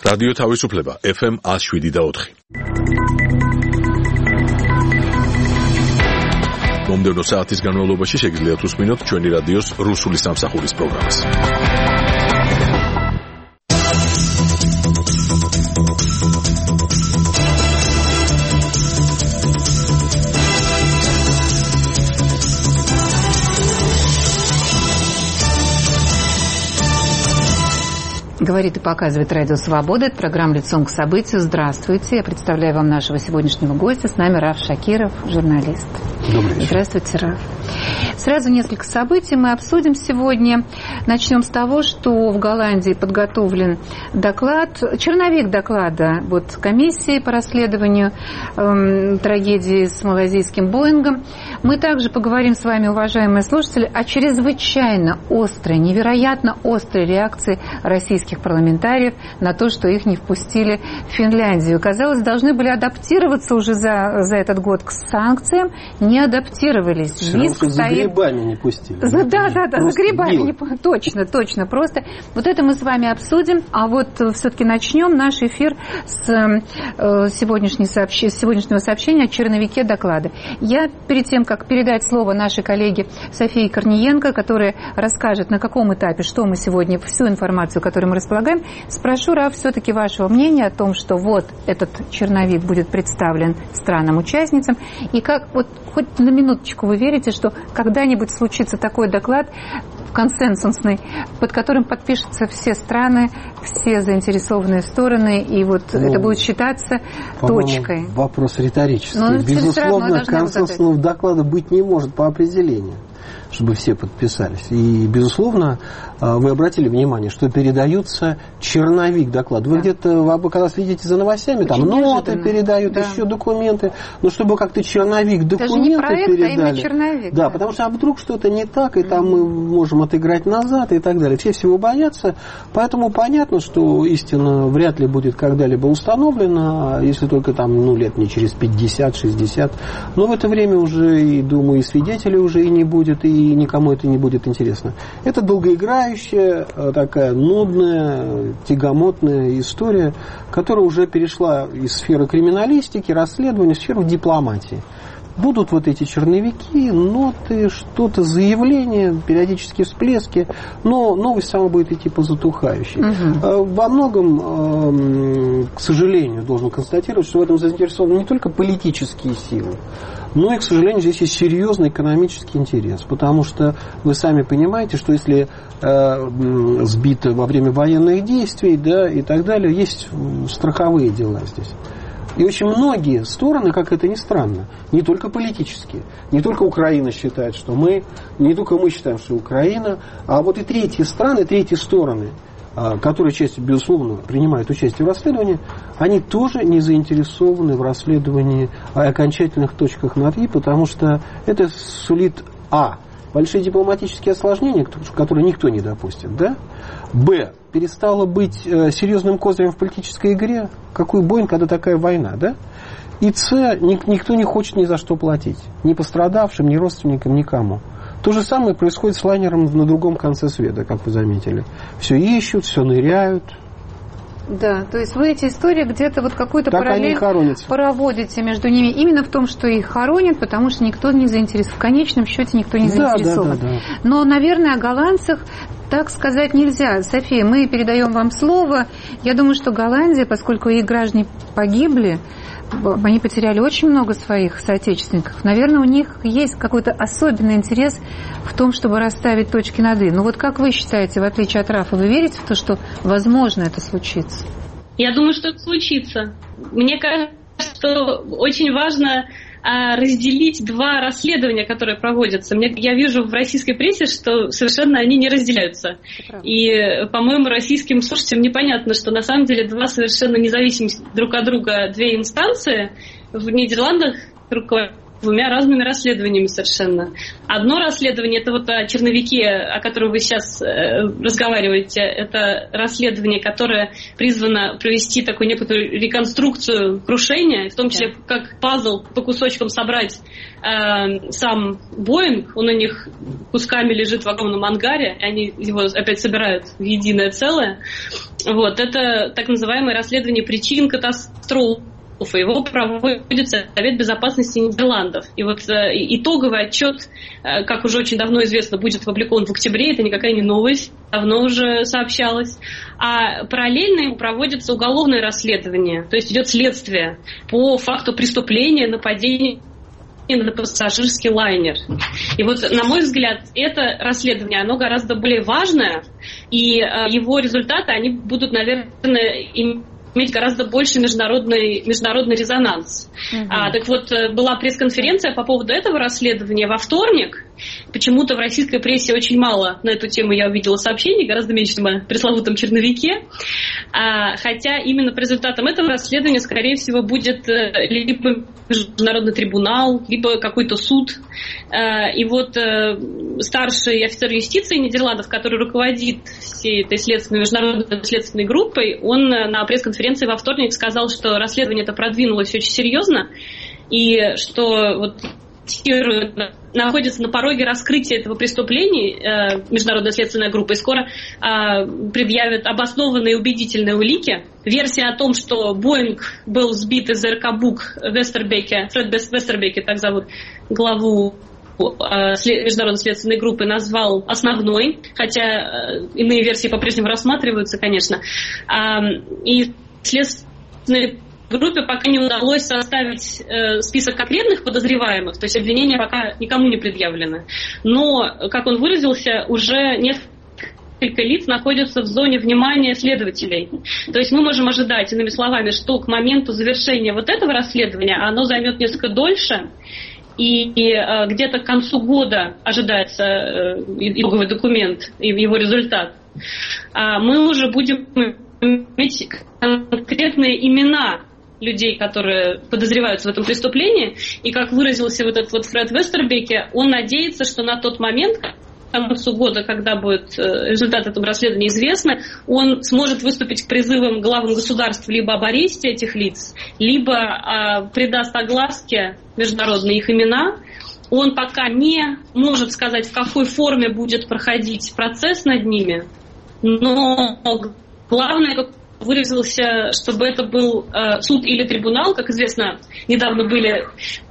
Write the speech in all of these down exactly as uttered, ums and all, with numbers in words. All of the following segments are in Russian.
რადიო თავისუფლება ეფ ემ one oh seven და four. მომდევნო საათის განმავლობაში შეგიძლიათ უსმინოთ ჩვენი რადიოს რუსული სამსახურის პროგრამას. Говорит и показывает Радио Свобода. Это программа «Лицом к событию». Здравствуйте. Я представляю вам нашего сегодняшнего гостя. С нами Раф Шакиров, журналист. Добрый вечер. Здравствуйте, Раф. Сразу несколько событий мы обсудим сегодня. Начнем с того, что в Голландии подготовлен доклад, черновик доклада вот, комиссии по расследованию эм, трагедии с малайзийским Боингом. Мы также поговорим с вами, уважаемые слушатели, о чрезвычайно острой, невероятно острой реакции российских парламентариев на то, что их не впустили в Финляндию. Казалось, должны были адаптироваться уже за, за этот год к санкциям, не адаптировались. Все равно за грибами не пустили. За, да, да, да, за грибами. Не, точно, точно. Просто вот это мы с вами обсудим. А вот все-таки начнем наш эфир с, э, сегодняшней сообщ... с сегодняшнего сообщения о черновике доклада. Я перед тем, как передать слово нашей коллеге Софии Корниенко, которая расскажет, на каком этапе, что мы сегодня, всю информацию, которой мы располагаем, спрошу, Раф, все-таки вашего мнения о том, что вот этот черновик будет представлен странам-участницам, и как, вот хоть на минуточку вы верите, что когда-нибудь случится такой доклад консенсусный, под которым подпишутся все страны, все заинтересованные стороны, и вот ну, это будет считаться точкой. Вопрос риторический. Но, безусловно, консенсусного доклада быть не может по определению, чтобы все подписались. И, безусловно, вы обратили внимание, что передаются черновик доклада. Вы да. где-то, вы когда следите за новостями, очень там ноты передают, да. еще документы. Но чтобы как-то черновик документы даже не проект, передали. А именно черновик. Да, да, потому что а вдруг что-то не так, и там мы можем отыграть назад и так далее. Все всего боятся. Поэтому понятно, что истина вряд ли будет когда-либо установлена, если только там, ну, лет не через пятьдесят-шестьдесят. Но в это время уже, и, думаю, и свидетелей уже и не будет, и никому это не будет интересно. Это долгоиграющая, такая нудная, тягомотная история, которая уже перешла из сферы криминалистики, расследования, в сферу дипломатии. Будут вот эти черновики, ноты, что-то, заявления, периодические всплески, но новость сама будет идти по затухающей. Угу. Во многом, к сожалению, должен констатировать, что в этом заинтересованы не только политические силы, но и, к сожалению, здесь есть серьезный экономический интерес, потому что вы сами понимаете, что если э, сбито во время военных действий, да, и так далее, есть страховые дела здесь. И очень многие стороны, как это ни странно, не только политические, не только Украина считает, что мы, не только мы считаем, что Украина, а вот и третьи страны, третьи стороны, которые, часть, безусловно, принимают участие в расследовании, они тоже не заинтересованы в расследовании о окончательных точках над «и», потому что это сулит а. большие дипломатические осложнения, которые никто не допустит, да? Б. Перестало быть серьезным козырем в политической игре. Какой Боинг, когда такая война, да? И С. Никто не хочет ни за что платить. Ни пострадавшим, ни родственникам, никому. То же самое происходит с лайнером на другом конце света, как вы заметили. Все ищут, все ныряют. Да, то есть вы эти истории где-то вот какую-то так параллель проводите между ними именно в том, что их хоронят, потому что никто не заинтересован. В конечном счете никто не да, заинтересован. Да, да, да. Но, наверное, о голландцах так сказать нельзя. София, мы передаем вам слово. Я думаю, что Голландия, поскольку их граждане погибли, они потеряли очень много своих соотечественников. Наверное, у них есть какой-то особенный интерес в том, чтобы расставить точки над «и». Ну вот как вы считаете, в отличие от Рафа, вы верите в то, что возможно это случится? Я думаю, что это случится. Мне кажется, что очень важно разделить два расследования, которые проводятся. Мне, я вижу в российской прессе, что совершенно они не разделяются. И, по-моему, российским слушателям непонятно, что на самом деле два совершенно независимых друг от друга две инстанции в Нидерландах руководят двумя разными расследованиями совершенно. Одно расследование, это вот о черновике, о котором вы сейчас э, разговариваете, это расследование, которое призвано провести такую некоторую реконструкцию крушения, в том числе как пазл по кусочкам собрать э, сам Боинг, он у них кусками лежит в огромном ангаре, и они его опять собирают в единое целое. Вот, это так называемое расследование причин катастрофы. Его проводит Совет Безопасности Нидерландов. И вот э, итоговый отчет, э, как уже очень давно известно, будет опубликован в октябре. Это никакая не новость, давно уже сообщалось. А параллельно ему проводится уголовное расследование. То есть идет следствие по факту преступления, нападения на пассажирский лайнер. И вот, на мой взгляд, это расследование, оно гораздо более важное, и э, его результаты, они будут, наверное, иметь иметь гораздо больше международный, международный резонанс. Uh-huh. А, так вот, была пресс-конференция по поводу этого расследования во вторник. Почему-то в российской прессе очень мало на эту тему я увидела сообщений, гораздо меньше, чем о пресловутом черновике. А, хотя именно по результатам этого расследования, скорее всего, будет либо международный трибунал, либо какой-то суд. А, и вот а, старший офицер юстиции Нидерландов, который руководит всей этой следственной, международной следственной группой, он на пресс-конференции во вторник сказал, что расследование это продвинулось очень серьезно, и что вот находится на пороге раскрытия этого преступления э, международная следственная группа, и скоро э, предъявят обоснованные и убедительные улики. Версия о том, что Боинг был сбит из Эркабук Вестербеке, Фред Вестербеке, так зовут главу э, международной следственной группы, назвал основной, хотя э, иные версии по-прежнему рассматриваются, конечно. Э, и следственные группе пока не удалось составить э, список конкретных подозреваемых, то есть обвинения пока никому не предъявлены. Но, как он выразился, уже несколько лиц находятся в зоне внимания следователей. То есть мы можем ожидать, иными словами, что к моменту завершения вот этого расследования оно займет несколько дольше, и, и э, где-то к концу года ожидается э, итоговый документ и его результат. А мы уже будем иметь конкретные имена людей, которые подозреваются в этом преступлении, и, как выразился вот этот вот Фред Вестербеке, он надеется, что на тот момент, к концу года, когда будет результат этого расследования известны, он сможет выступить к призывам главам государств либо об аресте этих лиц, либо а, придаст огласке международные их имена. Он пока не может сказать, в какой форме будет проходить процесс над ними, но главное, как выразился, чтобы это был э, суд или трибунал. Как известно, недавно были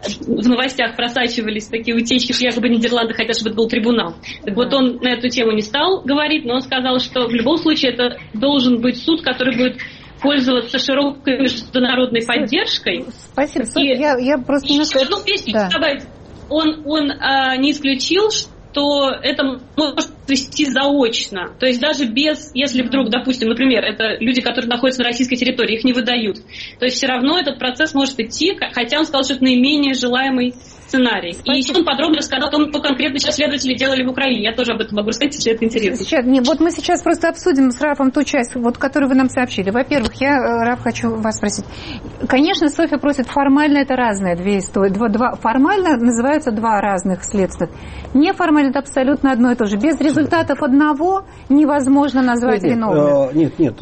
в новостях просачивались такие утечки, что якобы Нидерланды хотят, чтобы это был трибунал. Так вот, он на эту тему не стал говорить, но он сказал, что в любом случае это должен быть суд, который будет пользоваться широкой международной поддержкой. Спасибо. И, я, я просто немножко... Одну песню да. добавить. Он, он а, не исключил, что это может вести заочно. То есть даже без, если вдруг, допустим, например, это люди, которые находятся на российской территории, их не выдают. То есть все равно этот процесс может идти, хотя он сказал, что это наименее желаемый сценарий. Спасибо. И еще он подробно рассказал о том, что конкретно сейчас следователи делали в Украине. Я тоже об этом могу рассказать, если это интересно. Сейчас, не, вот мы сейчас просто обсудим с Рафом ту часть, вот, которую вы нам сообщили. Во-первых, я, Раф, хочу вас спросить. Конечно, Софья просит, формально это разные две истории. Два, два, формально называются два разных следствия. Неформально это абсолютно одно и то же. Без результатов одного невозможно назвать нет, виновным. Нет, нет,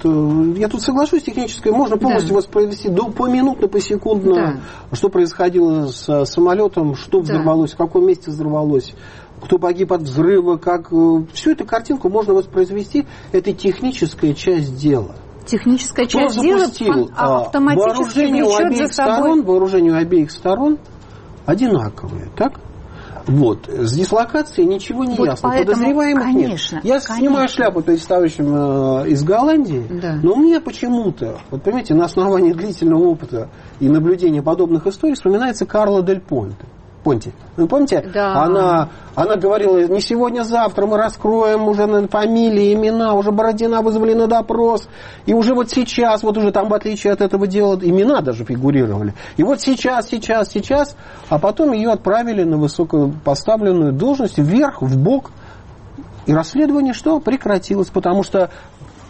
вот я тут соглашусь, техническое можно полностью да. воспроизвести до, поминутно, посекундно, да. что происходило с самолетом, что взорвалось, да. в каком месте взорвалось, кто погиб от взрыва, как... Всю эту картинку можно воспроизвести, это техническая часть дела. Техническая кто часть дела автоматически влечет за собой... Сторон, вооружению обеих сторон одинаковые, так? Вот. С дислокацией ничего не вот ясно. Поэтому, подозреваемых конечно, нет. Я конечно. снимаю шляпу то есть, с товарищем э, из Голландии, да. но у меня почему-то, вот понимаете, на основании длительного опыта и наблюдения подобных историй вспоминается Карла Дель Понте. Понти. Вы помните? Да. Она, она говорила, не сегодня, завтра мы раскроем уже фамилии, имена, уже Бородина вызвали на допрос, и уже вот сейчас, вот уже там в отличие от этого дела, имена даже фигурировали. И вот сейчас, сейчас, сейчас, а потом ее отправили на высокопоставленную должность, вверх, в бок, и расследование что? Прекратилось, потому что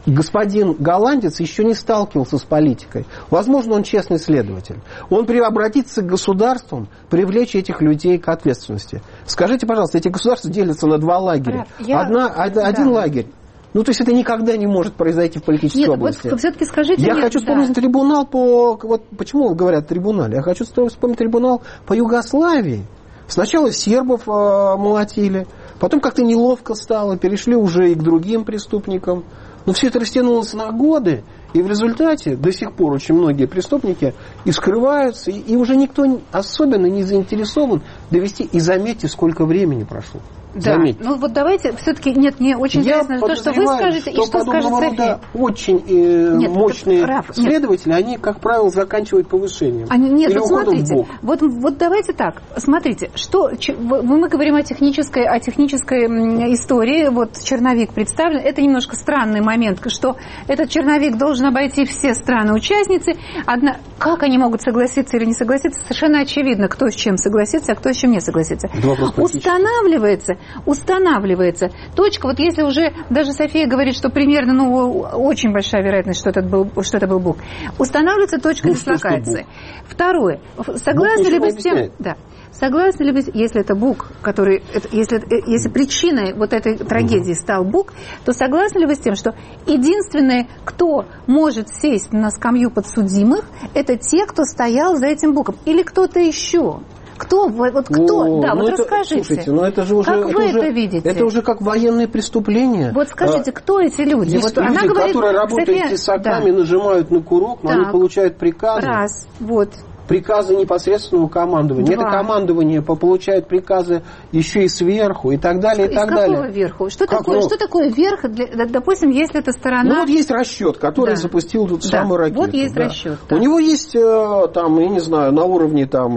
господин голландец еще не сталкивался с политикой. Возможно, он честный следователь. Он обратится к государствам, привлечь этих людей к ответственности. Скажите, пожалуйста, эти государства делятся на два лагеря. Я... Одна, да. Один лагерь. Ну, то есть это никогда не может произойти в политической нет, области. Вот все-таки скажите... Я нет, хочу вспомнить да. трибунал по... Вот почему говорят трибунал? Я хочу вспомнить трибунал по Югославии. Сначала сербов э, молотили, потом как-то неловко стало, перешли уже и к другим преступникам. Но все это растянулось на годы, и в результате до сих пор очень многие преступники и скрываются, и, и уже никто особенно не заинтересован довести. И заметьте, сколько времени прошло. Да, заметьте. Ну вот давайте, все-таки, нет, мне очень Я интересно то, что вы скажете, что и что скажет София. Очень э, нет, мощные Раф, следователи, нет. Они, как правило, заканчивают повышением. Они, нет, или вот смотрите, вот, вот давайте так, смотрите, что мы говорим о технической, о технической истории, вот черновик представлен, это немножко странный момент, что этот черновик должен обойти все страны-участницы, одна, как они могут согласиться или не согласиться, совершенно очевидно, кто с чем согласится, а кто с чем не согласится. Устанавливается Устанавливается точка, вот если уже даже София говорит, что примерно, ну, очень большая вероятность, что это был, что это был Бук, устанавливается точка ну, дислокации. Что, что Второе, согласны ли вы с тем, да, согласны ли вы, если это Бук, который, если, если причиной вот этой трагедии стал Бук, то согласны ли вы с тем, что единственное, кто может сесть на скамью подсудимых, это те, кто стоял за этим Буком, или кто-то еще? Кто? Вот кто? О, да, вот это, расскажите. Слушайте, ну это же уже, как это вы уже, это видите? Это уже как военные преступления. Вот скажите, а, кто эти люди? Есть вот люди, она говорит, которые работают София... тесаками, да. нажимают на курок, но так. они получают приказы. Раз, вот. Приказы непосредственного командования. Два. Это командование получает приказы еще и сверху, и так далее, и Из так какого далее. Верху? Что такое, что такое верх, для, допустим, если это сторона... Ну, вот есть расчет, который да. запустил тут да. самую ракету. Вот есть да. расчет. Да. У него есть, там, я не знаю, на уровне, там,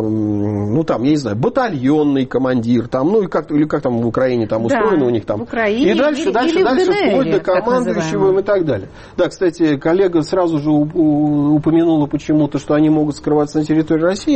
ну, там, я не знаю, батальонный командир, там, ну, и как, или как там в Украине там да. устроено у них там. В Украине, и дальше, или, дальше, или дальше, ДНР, вплоть до командующего и так далее. Да, кстати, коллега сразу же упомянула почему-то, что они могут скрываться на территории России.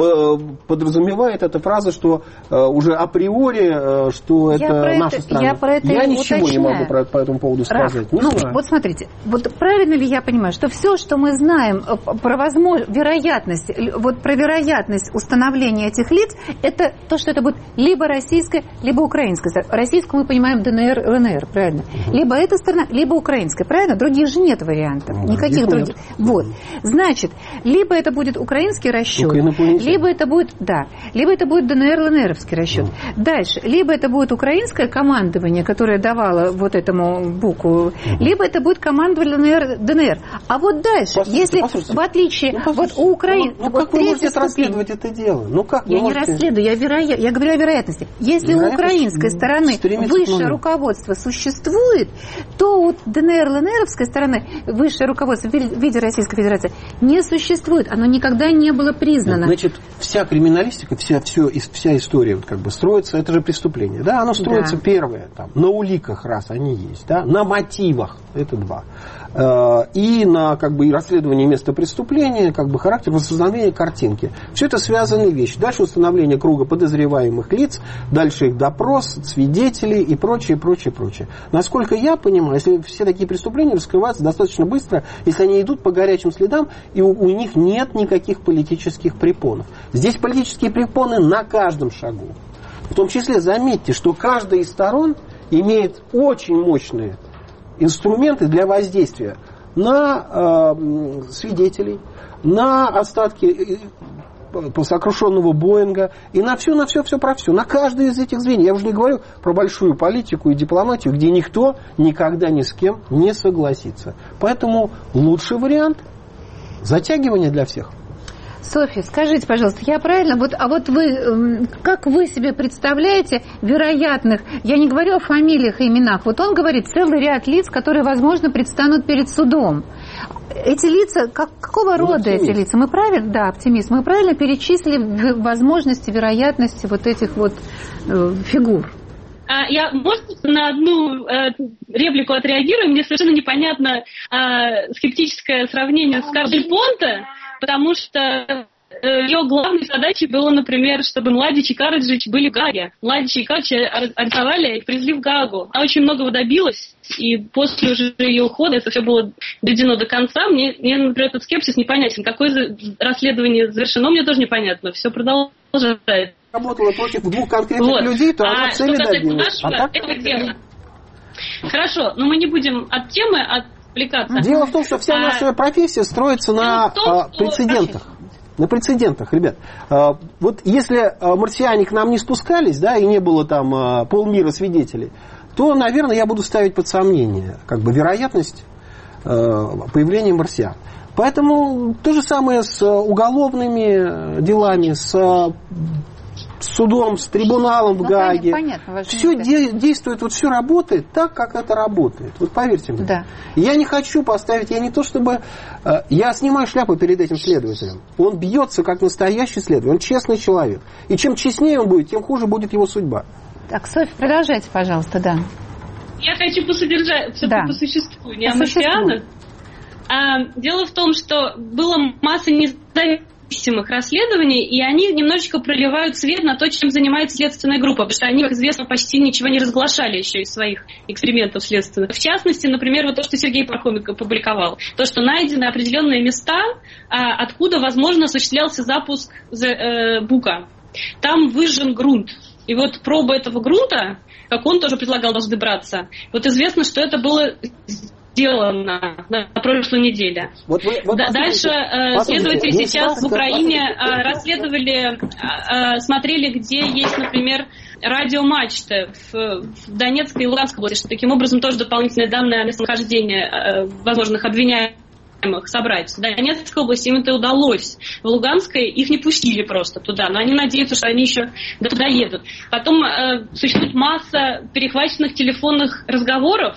Подразумевает эта фраза, что э, уже априори, э, что я это наша это, страна. Я, про это я ничего уточняю. не могу про, по этому поводу сказать. Раф, Не ну, знаю. Вот смотрите, вот правильно ли я понимаю, что все, что мы знаем про возможность, вероятность, вот про вероятность установления этих лиц, это то, что это будет либо российская, либо украинская. Российскую мы понимаем ДНР, ЛНР, правильно? Угу. Либо эта сторона, либо украинская, правильно? Других же нет вариантов, ну, никаких других. Вот. Значит, либо это будет украинский расчет, либо это будет, да, либо это будет ДНР, ЛНРовский расчет. Mm. Дальше, либо это будет украинское командование, которое давало вот этому Буку, mm-hmm. либо это будет командование ЛНР, ДНР. А вот дальше, послушайте, если послушайте. в отличие, ну, вот у Украины... Ну, ну вот как вы можете ступень, расследовать это дело? Ну, как я можете... не расследую, я, вероя... я говорю о вероятности. Если у украинской стороны высшее руководство существует, то у ДНР, ЛНРовской стороны высшее руководство в виде Российской Федерации не существует. Оно никогда не было признано. Значит, вся криминалистика, вся, все, вся история вот как бы строится, это же преступление. Да? Оно строится да. первое, там, на уликах, раз они есть, да? На мотивах, это два. И на как бы, расследовании места преступления, как бы, характер восстановления картинки. Все это связанные вещи. Дальше установление круга подозреваемых лиц, дальше их допрос, свидетелей и прочее, прочее, прочее. Насколько я понимаю, если все такие преступления раскрываются достаточно быстро, если они идут по горячим следам, и у, у них нет никаких политических препонов. Здесь политические препоны на каждом шагу. В том числе, заметьте, что каждая из сторон имеет очень мощные инструменты для воздействия на э, свидетелей, на остатки сокрушенного Боинга и на все, на все, все про все. На каждое из этих звеньев. Я уже не говорю про большую политику и дипломатию, где никто никогда ни с кем не согласится. Поэтому лучший вариант – затягивание для всех. Софья, скажите, пожалуйста, я правильно, вот, а вот вы, как вы себе представляете вероятных, я не говорю о фамилиях и именах, вот он говорит целый ряд лиц, которые, возможно, предстанут перед судом. Эти лица, как, какого ну, рода оптимист. Эти лица? Мы правильно, да, оптимист, мы правильно перечислили возможности, вероятности вот этих вот э, фигур? Я, может, на одну э, реплику отреагирую? Мне совершенно непонятно э, скептическое сравнение с Карль Понте, потому что ее главной задачей было, например, чтобы Младич и Караджич были в Гааге. Младич и Караджич арестовали и привезли в Гаагу. Она очень многого добилась, и после уже ее ухода это все было доведено до конца. Мне, мне, например, этот скепсис непонятен. Какое расследование завершено, мне тоже непонятно. Все продолжается. Работала против двух конкретных вот. людей, то она а цели добилась. А так... этого дела. Хорошо, но мы не будем от темы отвлекаться. Дело в том, что вся а... наша профессия строится на том, а, прецедентах. На прецедентах, ребят. А, вот если марсиане к нам не спускались, да, и не было там а, полмира свидетелей, то, наверное, я буду ставить под сомнение как бы вероятность а, появления марсиан. Поэтому то же самое с уголовными делами, с с судом, с трибуналом в ну, Гааге. Понятно, все де- действует, вот все работает так, как это работает. Вот поверьте мне. Да. Я не хочу поставить, я не то чтобы... Э, я снимаю шляпу перед этим следователем. Он бьется как настоящий следователь, он честный человек. И чем честнее он будет, тем хуже будет его судьба. Так, Софья, продолжайте, пожалуйста, да. Я хочу посодержать, все-таки да. по существу, не по о марсианах. А, дело в том, что было масса независимых расследований, и они немножечко проливают свет на то, чем занимается следственная группа, потому что они, как известно, почти ничего не разглашали еще из своих экспериментов следственных. В частности, например, вот то, что Сергей Пархоменко публиковал, то, что найдены определенные места, откуда, возможно, осуществлялся запуск Бука. Там выжжен грунт. И вот проба этого грунта, как он тоже предлагал, должны браться. Вот известно, что это было сделано на, на прошлой неделе. Вот вы, вот да, дальше э, следователи сейчас в Украине э, расследовали, э, э, смотрели, где есть, например, радиомачты в, в Донецкой и Луганской области, что таким образом тоже дополнительные данные о местонахождении э, возможных обвиняемых собрать. В Донецкой области им это удалось. В Луганской их не пустили просто туда, но они надеются, что они еще до туда едут. Потом э, существует масса перехваченных телефонных разговоров,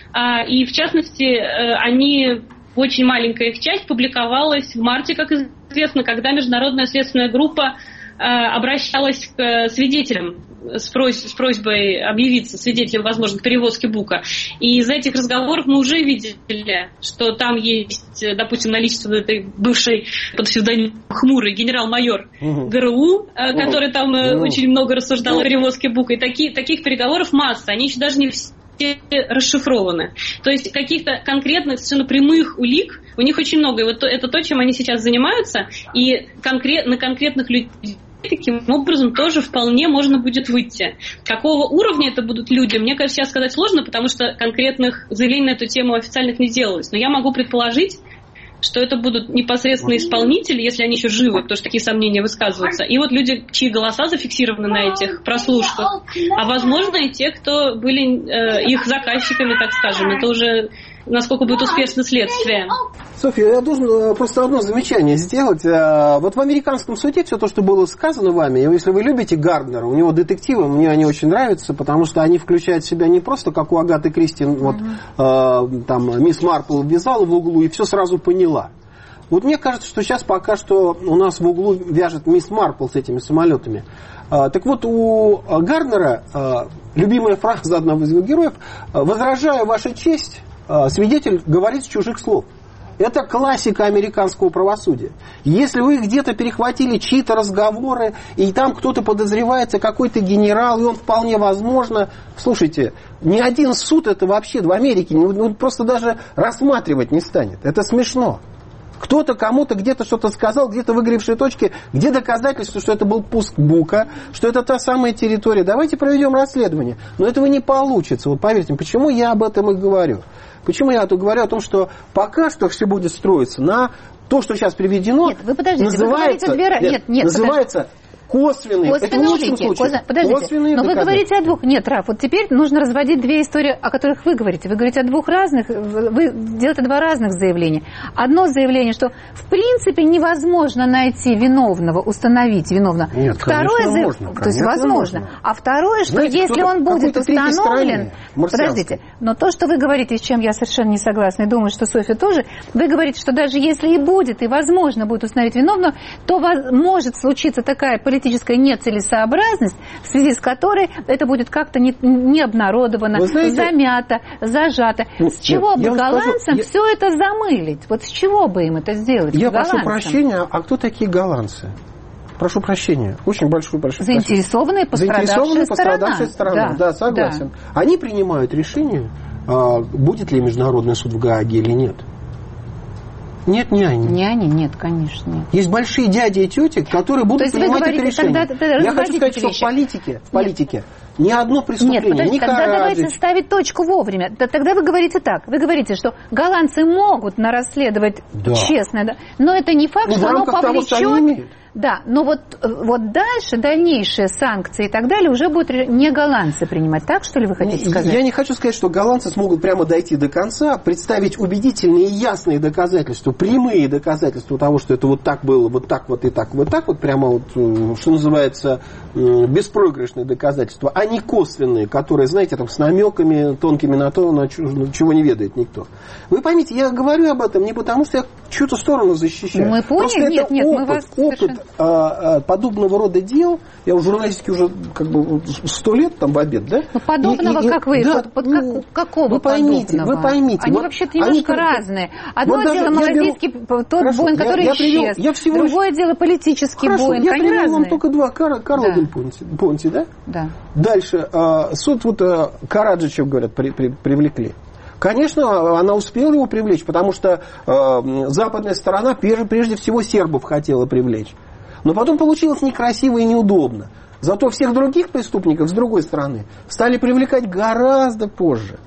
и, в частности, они, очень маленькая их часть, публиковалась в марте, как известно, когда международная следственная группа обращалась к свидетелям с, прось, с просьбой объявиться свидетелем возможных перевозки Бука. И из этих разговоров мы уже видели, что там есть, допустим, наличие этой бывшей под псевдонимом Хмурый генерал-майор угу. ГРУ, который там угу. очень много рассуждал о перевозке Бука. И таки, таких переговоров масса. Они еще даже не все расшифрованы. То есть каких-то конкретных, совершенно прямых улик у них очень много. И вот это то, чем они сейчас занимаются. И конкрет, на конкретных людей таким образом тоже вполне можно будет выйти. Какого уровня это будут люди, мне кажется, сейчас сказать сложно, потому что конкретных заявлений на эту тему официальных не делалось. Но я могу предположить, что это будут непосредственно исполнители, если они еще живы, потому что такие сомнения высказываются. И вот люди, чьи голоса зафиксированы на этих прослушках, а возможно и те, кто были э, их заказчиками, так скажем. Это уже насколько будет успешно следствие. Софья, я должен просто одно замечание сделать. Вот в американском суде все то, что было сказано вами, если вы любите Гарднера, у него детективы, мне они очень нравятся, потому что они включают в себя не просто, как у Агаты Кристи, вот mm-hmm. э, там мисс Марпл ввязала в углу и все сразу поняла. Вот мне кажется, что сейчас пока что у нас в углу вяжет мисс Марпл с этими самолетами. А, так вот, у Гарднера а, любимая фраза одного из его героев: «Возражаю, Ваша честь, а, свидетель говорит с чужих слов». Это классика американского правосудия. Если вы где-то перехватили чьи-то разговоры, и там кто-то подозревается, какой-то генерал, и он вполне возможно... Слушайте, ни один суд это вообще в Америке ну, просто даже рассматривать не станет. Это смешно. Кто-то кому-то где-то что-то сказал, где-то выгоревшие точки, где доказательства, что это был пуск Бука, что это та самая территория. Давайте проведем расследование. Но этого не получится. Вот поверьте, почему я об этом и говорю. Почему я говорю о том, что пока что все будет строиться на то, что сейчас приведено, нет, вы подождите, называется, вы говорите, две... нет, нет, называется косвенные. Косвенные это в лучшем улики. случае. Подождите, косвенные но вы доказательства. говорите о двух. Нет, Раф, вот теперь нужно разводить две истории, о которых вы говорите. Вы говорите о двух разных, вы делаете два разных заявления. Одно заявление, что в принципе невозможно найти виновного, установить виновного. Нет, второе конечно, заяв... можно. То есть возможно. Можно. А второе, что знаете, если он будет установлен... Подождите, но то, что вы говорите, с чем я совершенно не согласна, и думаю, что Софья тоже, вы говорите, что даже если и будет, и возможно будет установить виновного, то может случиться такая политическая политическая нецелесообразность, в связи с которой это будет как-то не, не обнародовано, знаете, замято, зажато. Нет, с чего нет, бы голландцам скажу, все я... это замылить? Вот с чего бы им это сделать? Я прошу прощения, а кто такие голландцы? Прошу прощения, очень большой большой. Заинтересованная пострадавшая Заинтересованная сторона. пострадавшая сторона, да, да, согласен. Да. Они принимают решение, будет ли международный суд в Гааге или нет. Нет, не они. Не они, нет, конечно. Нет. Есть большие дяди и тети, которые будут принимать говорите, это решение. Тогда, тогда Я хочу сказать, что в политике, в политике ни одно преступление, нет, подожди, ни тогда Караджич... давайте ставить точку вовремя. Тогда вы говорите так. Вы говорите, что голландцы могут нарасследовать да. честно, да, но это не факт, ну, что оно повлечет... Да, но вот, вот дальше, дальнейшие санкции и так далее уже будут не голландцы принимать. Так, что ли, вы хотите сказать? Я не хочу сказать, что голландцы смогут прямо дойти до конца, представить убедительные и ясные доказательства, прямые доказательства того, что это вот так было, вот так вот и так, вот так вот, прямо вот, что называется, беспроигрышные доказательства, а не косвенные, которые, знаете, там, с намеками тонкими на то, на чего не ведает никто. Вы поймите, я говорю об этом не потому, что я чью-то сторону защищаю. Мы поняли, Просто нет, это нет, опыт, мы вас опыт совершенно... подобного рода дел, я в журналистике уже как бы сто лет там в обед, да? Ну, подобного, и, и, как вы, да, под, под, ну, какого вы поймите, подобного? Вы поймите. Они вот, вообще-то немножко они, разные. Одно вот дело малазийский, беру, тот хорошо, Боинг, который я, я исчез. Привел, я всего другое лишь... дело политический хорошо, Боинг. Я они привел разные. вам только два. Кар, Карла да. Дель Понти, Понти, да? Да. Дальше. А, суд вот а, Караджича, говорят, при, при, привлекли. Конечно, она успела его привлечь, потому что э, западная сторона прежде, прежде всего сербов хотела привлечь. Но потом получилось некрасиво и неудобно. Зато всех других преступников, с другой стороны, стали привлекать гораздо позже.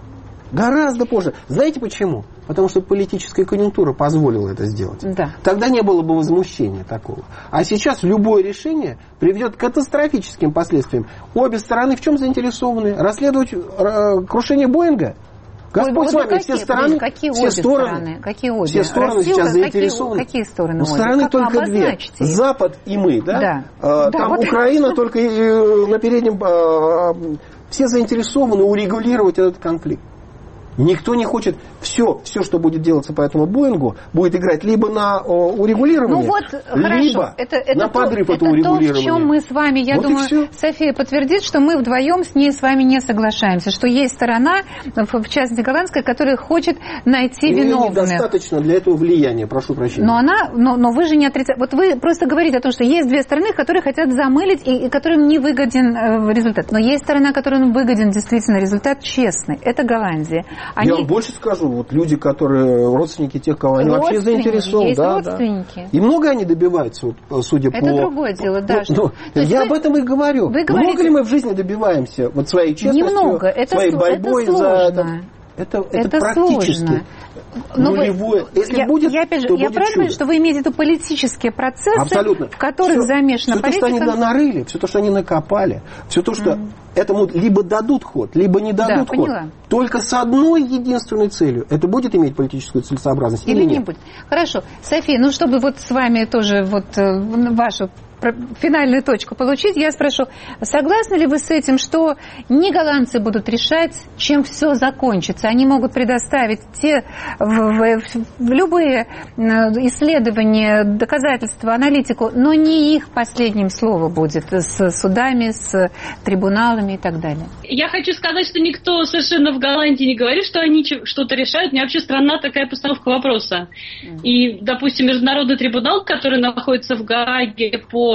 Гораздо позже. Знаете почему? Потому что политическая конъюнктура позволила это сделать. Да. Тогда не было бы возмущения такого. А сейчас любое решение приведет к катастрофическим последствиям. Обе стороны в чем заинтересованы? Расследовать э, крушение Боинга? Господь Ой, с вами, какие, все стороны, какие все стороны, стороны, какие обе? все стороны Россия, сейчас какие, заинтересованы. Какие стороны? Ну, стороны как только две. Запад и мы, да? Да. А, да там вот Украина только на переднем... А, все заинтересованы урегулировать этот конфликт. Никто не хочет все, все, что будет делаться по этому Боингу, будет играть либо на о, урегулирование, ну вот, либо это, это на подрыв то, этого это урегулирования. То, в чем мы с вами, я вот думаю, София подтвердит, что мы вдвоем с ней с вами не соглашаемся, что есть сторона, в частности голландская, которая хочет найти Мне виновных. недостаточно для этого влияния, прошу прощения. Но она, но, но вы же не отрицаете. Вот вы просто говорите о том, что есть две стороны, которые хотят замылить и, и которым не выгоден э, результат. Но есть сторона, которым выгоден действительно результат честный. Это Голландия. Они... Я вам больше скажу, вот люди, которые родственники тех, кого они вообще заинтересованы. Есть да, родственники. Да. И много они добиваются, вот, судя это по... Это другое дело, да. Ну, ну, я вы... об этом и говорю. Вы много говорите... ли мы в жизни добиваемся вот своей честностью, Немного. Это своей сл... борьбой это за это? Это, это, это практически сложно. нулевое. Вы, Если я, будет, я, опять же, то я будет правильно понимаю, чудо. что вы имеете в виду политические процессы, абсолютно. в которых все, замешана все политика? Все то, что они нарыли, все то, что они накопали, все то, что mm. этому либо дадут ход, либо не дадут да, ход. Поняла. Только с одной единственной целью. Это будет иметь политическую целесообразность или, или нет? Не будет. Хорошо. София, ну чтобы вот с вами тоже вот вашу финальную точку получить, я спрошу, согласны ли вы с этим, что не голландцы будут решать, чем все закончится? Они могут предоставить те в, в, в любые исследования, доказательства, аналитику, но не их последним слово будет с судами, с трибуналами и так далее. Я хочу сказать, что никто совершенно в Голландии не говорит, что они что-то решают. У меня вообще странна такая постановка вопроса. Mm. И, допустим, Международный трибунал, который находится в Гааге по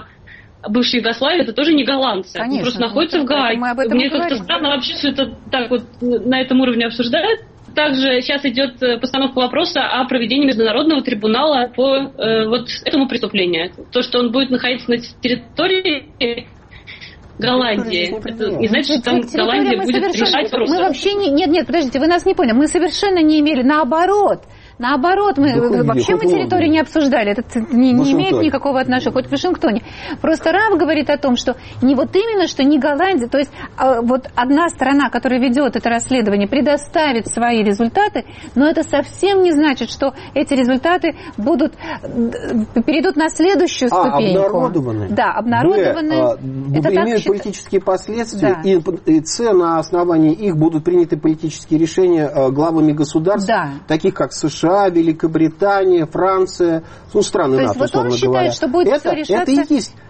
бывшей Югославии, это тоже не голландцы. Конечно, они просто находятся в Гааге. Мне как-то странно вообще, что это так вот на этом уровне обсуждают. Также сейчас идет постановка вопроса о проведении международного трибунала по э, вот этому преступлению. То, что он будет находиться на территории Голландии. Это не значит, что там Голландия будет совершенно... решать вопрос. Мы вообще не... Нет, нет, подождите, вы нас не поняли. Мы совершенно не имели, наоборот. Наоборот, мы да вообще мы территорию не обсуждали. Это не, не имеет никакого отношения, хоть в Вашингтоне. Просто Раф говорит о том, что не вот именно, что не Голландия, то есть вот одна сторона, которая ведет это расследование, предоставит свои результаты, но это совсем не значит, что эти результаты будут, перейдут на следующую а, ступеньку. Обнародованы. Да, обнародованы. Б, это имеют так политические последствия, да. и, и С, на основании их будут приняты политические решения главами государств, да. таких как США, Великобритания, Франция, ну, страны НАТО, вот условно он считает, говоря. Что будет это, все решаться... это и есть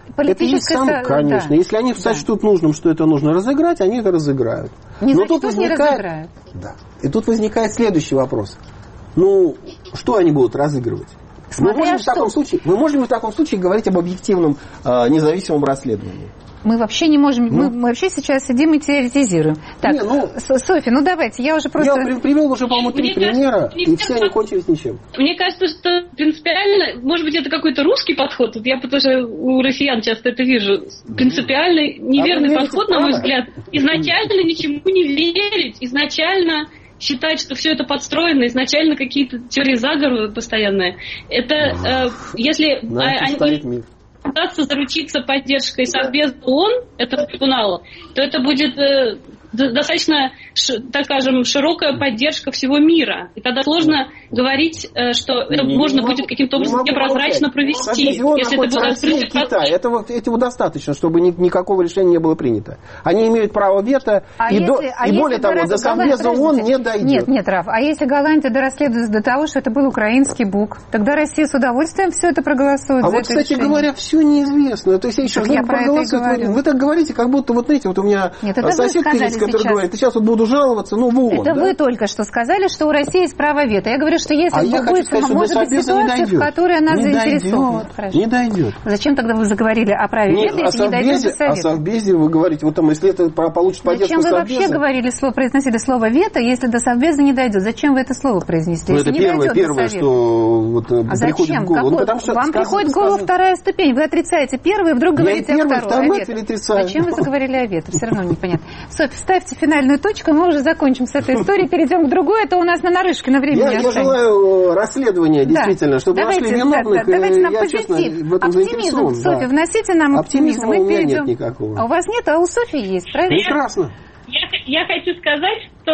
Это есть сам, конечно. Да. Если они да. сочтут нужным, что это нужно разыграть, они это разыграют. Не Но тут возникает... не разыграют. Да. И тут возникает следующий вопрос. Ну, что они будут разыгрывать? Мы можем, в таком случае, мы можем в таком случае говорить об объективном э, независимом расследовании. Мы вообще не можем, ну, мы, мы вообще сейчас сидим и теоретизируем. Так, не, ну, Софья, ну давайте, я уже просто... Я привел уже, по-моему, три примера, кажется, и все они кончились ничем. Мне кажется, что принципиально, может быть, это какой-то русский подход, вот я тоже у россиян часто это вижу, принципиальный, неверный а подход, на мой взгляд, изначально ничему не верить, изначально... считать, что все это подстроено, изначально какие-то теории заговора постоянные. Это э, если они пытаться заручиться поддержкой Совбеза ООН, этого трибунала, то это будет э, достаточно, так скажем, широкая поддержка всего мира. И тогда сложно говорить, что это не, можно не будет каким-то образом непрозрачно провести. Если это будет открытый Китай. Этого, этого достаточно, чтобы ни, никакого решения не было принято. Они имеют право вето, а и, если, до, а и более того, до Совбеза ООН не дойдет. Нет, нет, Раф, а если Голландия дорасследуется до того, что это был украинский бук, тогда Россия с удовольствием все это проголосует. А вот, кстати решение. говоря, все неизвестно. То есть, еще я про это и говорю. Вы так говорите, как будто, вот знаете, вот у меня нет, соседка есть, который говорит, сейчас вот буду жаловаться, ну, в ООН. Это да? вы только что сказали, что у России есть право вето. Я говорю, что если а будет, сказать, может быть ситуация, в которой она не заинтересована. Дойдет, не дойдет. Зачем тогда вы заговорили о праве не, вето, если не дойдет до Совета? О Совбезе вы говорите, вот там, если это получит поддержку Зачем вы Совбеза... вообще говорили, слово, произносили слово вето, если до Совбеза не дойдет? Зачем вы это слово произнесли? Ну, это первое, первое что вот, а приходит зачем? в голову. Ну, потому что вам сказано, приходит в голову сказано... вторая ступень. Вы отрицаете первую, вдруг Я говорите первый, о второй. второй или отрицаю? Зачем вы заговорили о вето? Все равно непонятно. Софья, ставьте финальную точку, мы уже закончим с этой историей, перейдем к другой, это у нас на Нарышкино времени я, я желаю расследования, действительно, да. чтобы давайте, нашли виновных. Да, да, давайте нам я, позитив, честно, в этом оптимизм. Софья, да. вносите нам оптимизм. Оптимизма у меня перейдем. нет никакого. А у вас нет, а у Софьи есть, правильно? Прекрасно. Я, я хочу сказать, что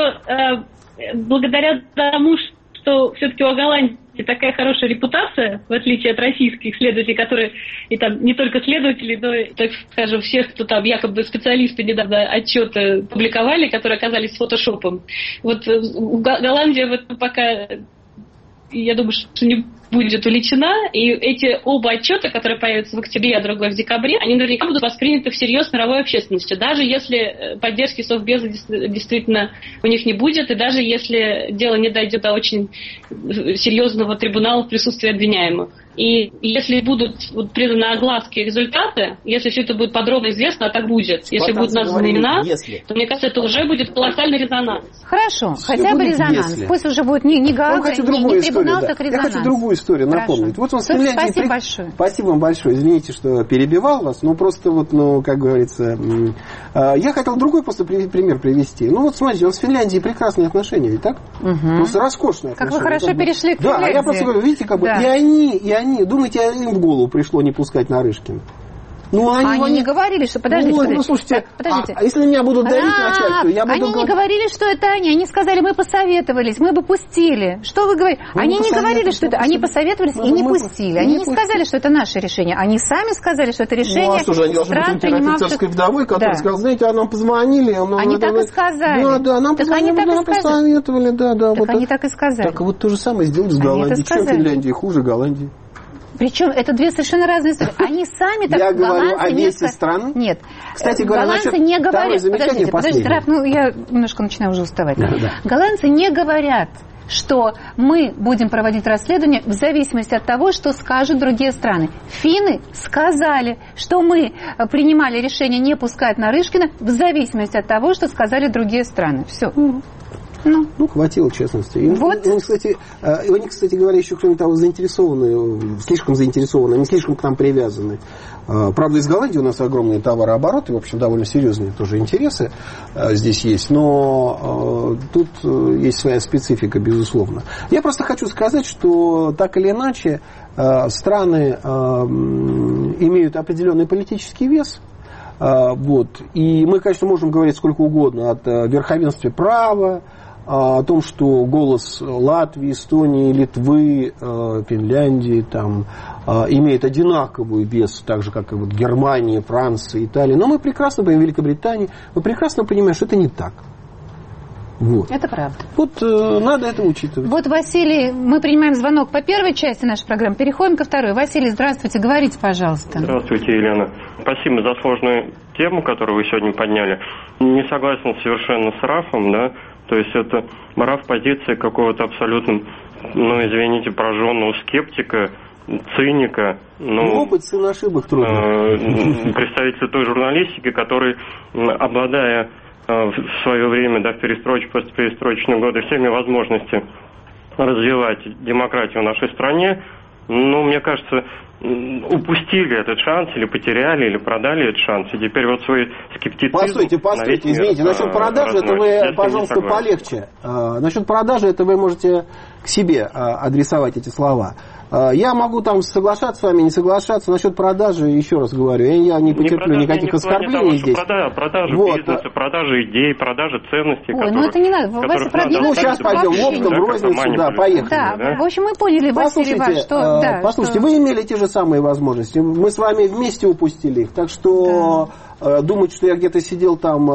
э, благодаря тому, что все-таки у Голландии такая хорошая репутация, в отличие от российских следователей, которые, и там не только следователи, но и, так скажем, всех, кто там якобы специалисты недавно отчеты публиковали, которые оказались фотошопом. Вот Голландия в этом пока, я думаю, что не будет увлечена, и эти оба отчета, которые появятся в октябре, а другой в декабре, они наверняка будут восприняты всерьез мировой общественностью, даже если поддержки Совбеза действительно у них не будет, и даже если дело не дойдет до очень серьезного трибунала в присутствии обвиняемых. И если будут вот, приданы огласки результаты, если все это будет подробно известно, а так будет, если будут названы имена, если. то, мне кажется, это уже будет колоссальный резонанс. Хорошо, все хотя бы резонанс. Если. Пусть уже будет не, не Гаага, не, не трибунал, да. так резонанс. Я хочу другую историю Хорошо. напомнить. Вот он с Финляндии... Спасибо при... большое. Спасибо вам большое. Извините, что перебивал вас. Ну, просто вот, ну, как говорится... Я хотел другой просто пример привести. Ну, вот смотрите, у нас с Финляндией прекрасные отношения, ведь так? Угу. Просто роскошные как отношения. Как вы хорошо как перешли бы... к Финляндии. Да, я просто говорю, видите, как бы да. и они, и они, думаете, им в голову пришло не пускать Нарышкина? Ну, они, они, они не говорили, что... Подождите, ну, подождите. Ну, слушайте, подождите. А, а если меня будут давить а, начальство, я буду... Они говорить... не говорили, что это они. Они сказали, мы посоветовались, мы бы пустили. Что вы говорите? Мы они не говорили, что это... Они посоветовались мы, и не мы, пустили. Они не, не сказали, что это наше решение. Они сами сказали, что это решение... Ну, а что же, они должны быть офицерской вдовой, которая да. сказала, знаете, а нам позвонили... А нам они так и сказали. Да, да, нам так позвонили, они так нам посоветовали, да, да. Так они так и сказали. Так вот то же самое сделали с Голландией. Чем Финляндия хуже Голландии? Причем это две совершенно разные истории. Они сами так... Я говорю о весе страны. Нет. Кстати говоря, голландцы не говорят... Подождите, подождите, Раф, ну я немножко начинаю уже уставать. Да, да. Голландцы не говорят, что мы будем проводить расследование в зависимости от того, что скажут другие страны. Финны сказали, что мы принимали решение не пускать Нарышкина в зависимости от того, что сказали другие страны. Все. Ну, ну, хватило честности. И, вот. и, и, кстати, и они, кстати говоря, еще кроме того заинтересованы, слишком заинтересованы, они слишком к нам привязаны. Правда, из Голландии у нас огромные товарообороты, в общем, довольно серьезные тоже интересы здесь есть, но тут есть своя специфика, безусловно. Я просто хочу сказать, что так или иначе страны имеют определенный политический вес. Вот. И мы, конечно, можем говорить сколько угодно о верховенстве права, о том, что голос Латвии, Эстонии, Литвы, Финляндии там, имеет одинаковый вес, так же, как и вот Германия, Франция, Италия. Но мы прекрасно понимаем, Великобритания, мы прекрасно понимаем, что это не так. Вот. Это правда. Вот э, надо это учитывать. Вот, Василий, мы принимаем звонок по первой части нашей программы, переходим ко второй. Василий, здравствуйте, говорите, пожалуйста. Здравствуйте, Елена. Спасибо за сложную тему, которую вы сегодня подняли. Не согласен совершенно с Рафом, да, то есть это Раф позиция какого-то абсолютно, ну, извините, пораженного скептика, циника, ну, опыт, сын ошибок трудно. Э, представитель той журналистики, который, обладая э, в свое время, да, в перестроечные, постперестроечные годы всеми возможностями развивать демократию в нашей стране, ну, мне кажется, упустили этот шанс, или потеряли, или продали этот шанс, и теперь вот свой скептицизм... Постойте, постойте, извините, насчет продажи это вы, пожалуйста, полегче. А, насчет продажи это вы можете к себе а, адресовать эти слова. А, я могу там соглашаться с вами, не соглашаться. Насчет продажи, еще раз говорю, я не потерплю не никаких не оскорблений того, здесь. Продажа, продажа вот. бизнеса, продажа идей, продажа ценностей, Ой, ну это не надо. Вася, надо ну, сейчас пойдем в оптом, в розницу, да, поехали. Да, да, в общем, мы поняли, Василий, ваш, что... Э, да, послушайте, что... вы имели те же самые возможности. Мы с вами вместе упустили их, так что... Да. Думать, что я где-то сидел там э,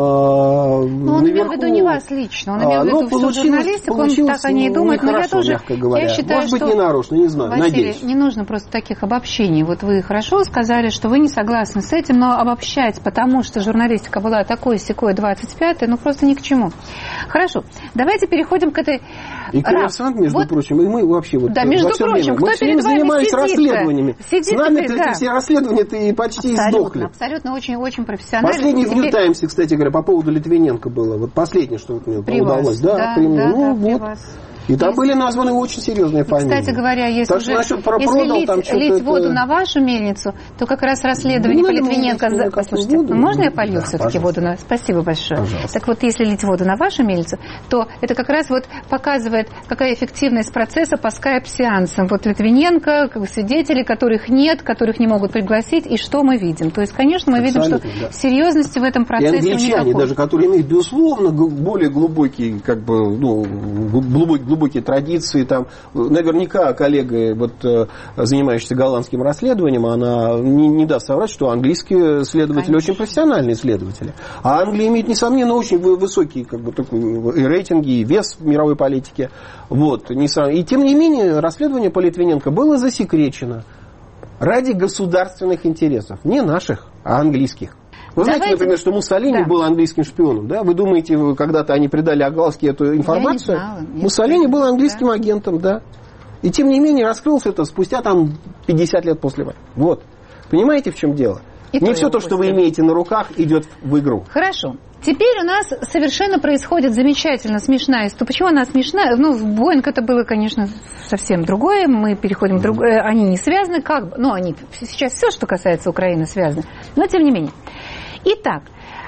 ну, он наверху. имел в виду не вас лично, он имел в виду всю журналистику, он так о ней думает, но я тоже, я считаю, может быть, что... не нарочно, не знаю, Василий, надеюсь. Не нужно просто таких обобщений. Вот вы хорошо сказали, что вы не согласны с этим, но обобщать, потому что журналистика была такой-сякой двадцать пятой, ну просто ни к чему. Хорошо, давайте переходим к этой... И коммерсант, между вот... прочим, и мы вообще вот да, между прочим, кто мы перед вами занимались сидит-то? расследованиями. Сидит с нами да. эти все расследования-то и почти абсолютно, издохли. Абсолютно, очень-очень профессионально. Последний в теперь... Нью-Таймсе, кстати говоря, по поводу Литвиненко было. Вот последнее, что вот мне при удалось. Вас. Да, да, при мне. да, ну, да, вот. Вас. И там есть... были названы очень серьезные фамилии. Кстати говоря, если, так уже, насчет про если продал, лить, там лить это... воду на вашу мельницу, то как раз расследование ну, по Литвиненко... За... Послушайте, воду, можно я полью да, все-таки воду на... Спасибо большое. Пожалуйста. Так вот, если лить воду на вашу мельницу, то это как раз вот показывает, какая эффективность процесса по скайп-сеансам. Вот Литвиненко, как свидетелей, которых нет, которых не могут пригласить, и что мы видим? То есть, конечно, мы абсолютно, видим, что да. серьезности в этом процессе никакой. И англичане никакой. даже, которые имеют, безусловно, более глубокие, как бы, ну, глубокие, глубокие традиции, там, наверняка коллега, вот, занимающаяся голландским расследованием, она не, не даст соврать, что английские следователи Конечно. Очень профессиональные следователи. А Англия имеет, несомненно, очень высокие как бы, и рейтинги, и вес в мировой политике. Вот. И тем не менее, расследование по Литвиненко было засекречено ради государственных интересов. Не наших, а английских. Вы Давайте... знаете, например, что Муссолини да. был английским шпионом, да? Вы думаете, когда-то они придали огласке эту информацию? Я не знала. Муссолини был английским да. агентом, да. И тем не менее раскрылся это спустя там пятьдесят лет после войны. Вот. Понимаете, в чем дело? И не то все то, что вы имеете на руках, идет в игру. Хорошо. Теперь у нас совершенно происходит замечательно смешная история. Почему она смешная? Ну, в Боинг это было, конечно, совсем другое. Мы переходим к другому. Они не связаны, как бы. Ну, они сейчас все, что касается Украины, связано. Но тем не менее. Итак,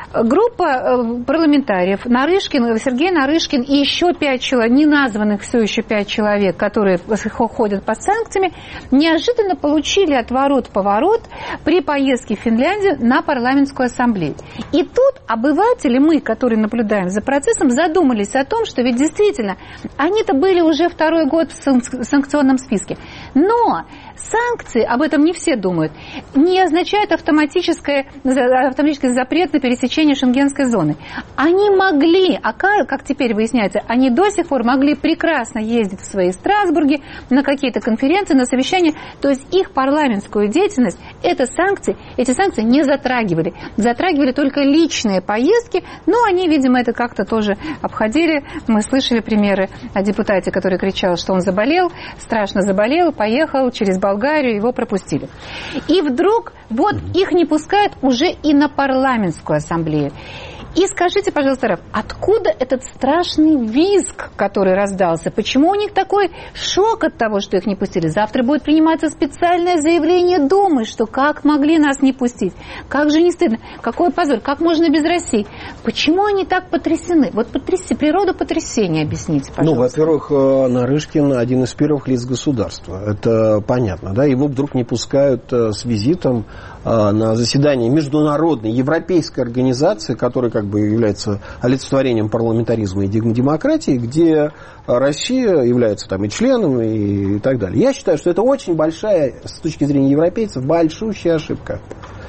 группа парламентариев, Нарышкин, Сергей Нарышкин и еще пять человек, не названных все еще пять человек, которые ходят под санкциями, неожиданно получили отворот-поворот при поездке в Финляндию на парламентскую ассамблею. И тут обыватели, мы, которые наблюдаем за процессом, задумались о том, что ведь действительно они-то были уже второй год в санкционном списке. Но санкции, об этом не все думают, не означают автоматический запрет на пересечение шенгенской зоны. Они могли, а как теперь выясняется, они до сих пор могли прекрасно ездить в свои Страсбурге на какие-то конференции, на совещания, то есть их парламентскую деятельность, это санкции, эти санкции не затрагивали. Затрагивали только личные поездки, но они, видимо, это как-то тоже обходили. Мы слышали примеры о депутате, который кричал, что он заболел, страшно заболел, поехал через Болгарию, его пропустили. И вдруг вот их не пускают уже и на парламентскую ассамблею. И скажите, пожалуйста, Раф, откуда этот страшный визг, который раздался? Почему у них такой шок от того, что их не пустили? Завтра будет приниматься специальное заявление Думы, что как могли нас не пустить? Как же не стыдно? Какой позор? Как можно без России? Почему они так потрясены? Вот потряси, природу потрясения объясните, пожалуйста. Ну, во-первых, Нарышкин один из первых лиц государства. Это понятно, да? Его вдруг не пускают с визитом на заседание международной европейской организации, которая как бы является олицетворением парламентаризма и демократии, где Россия является там и членом, и, и так далее. Я считаю, что это очень большая, с точки зрения европейцев, большущая ошибка.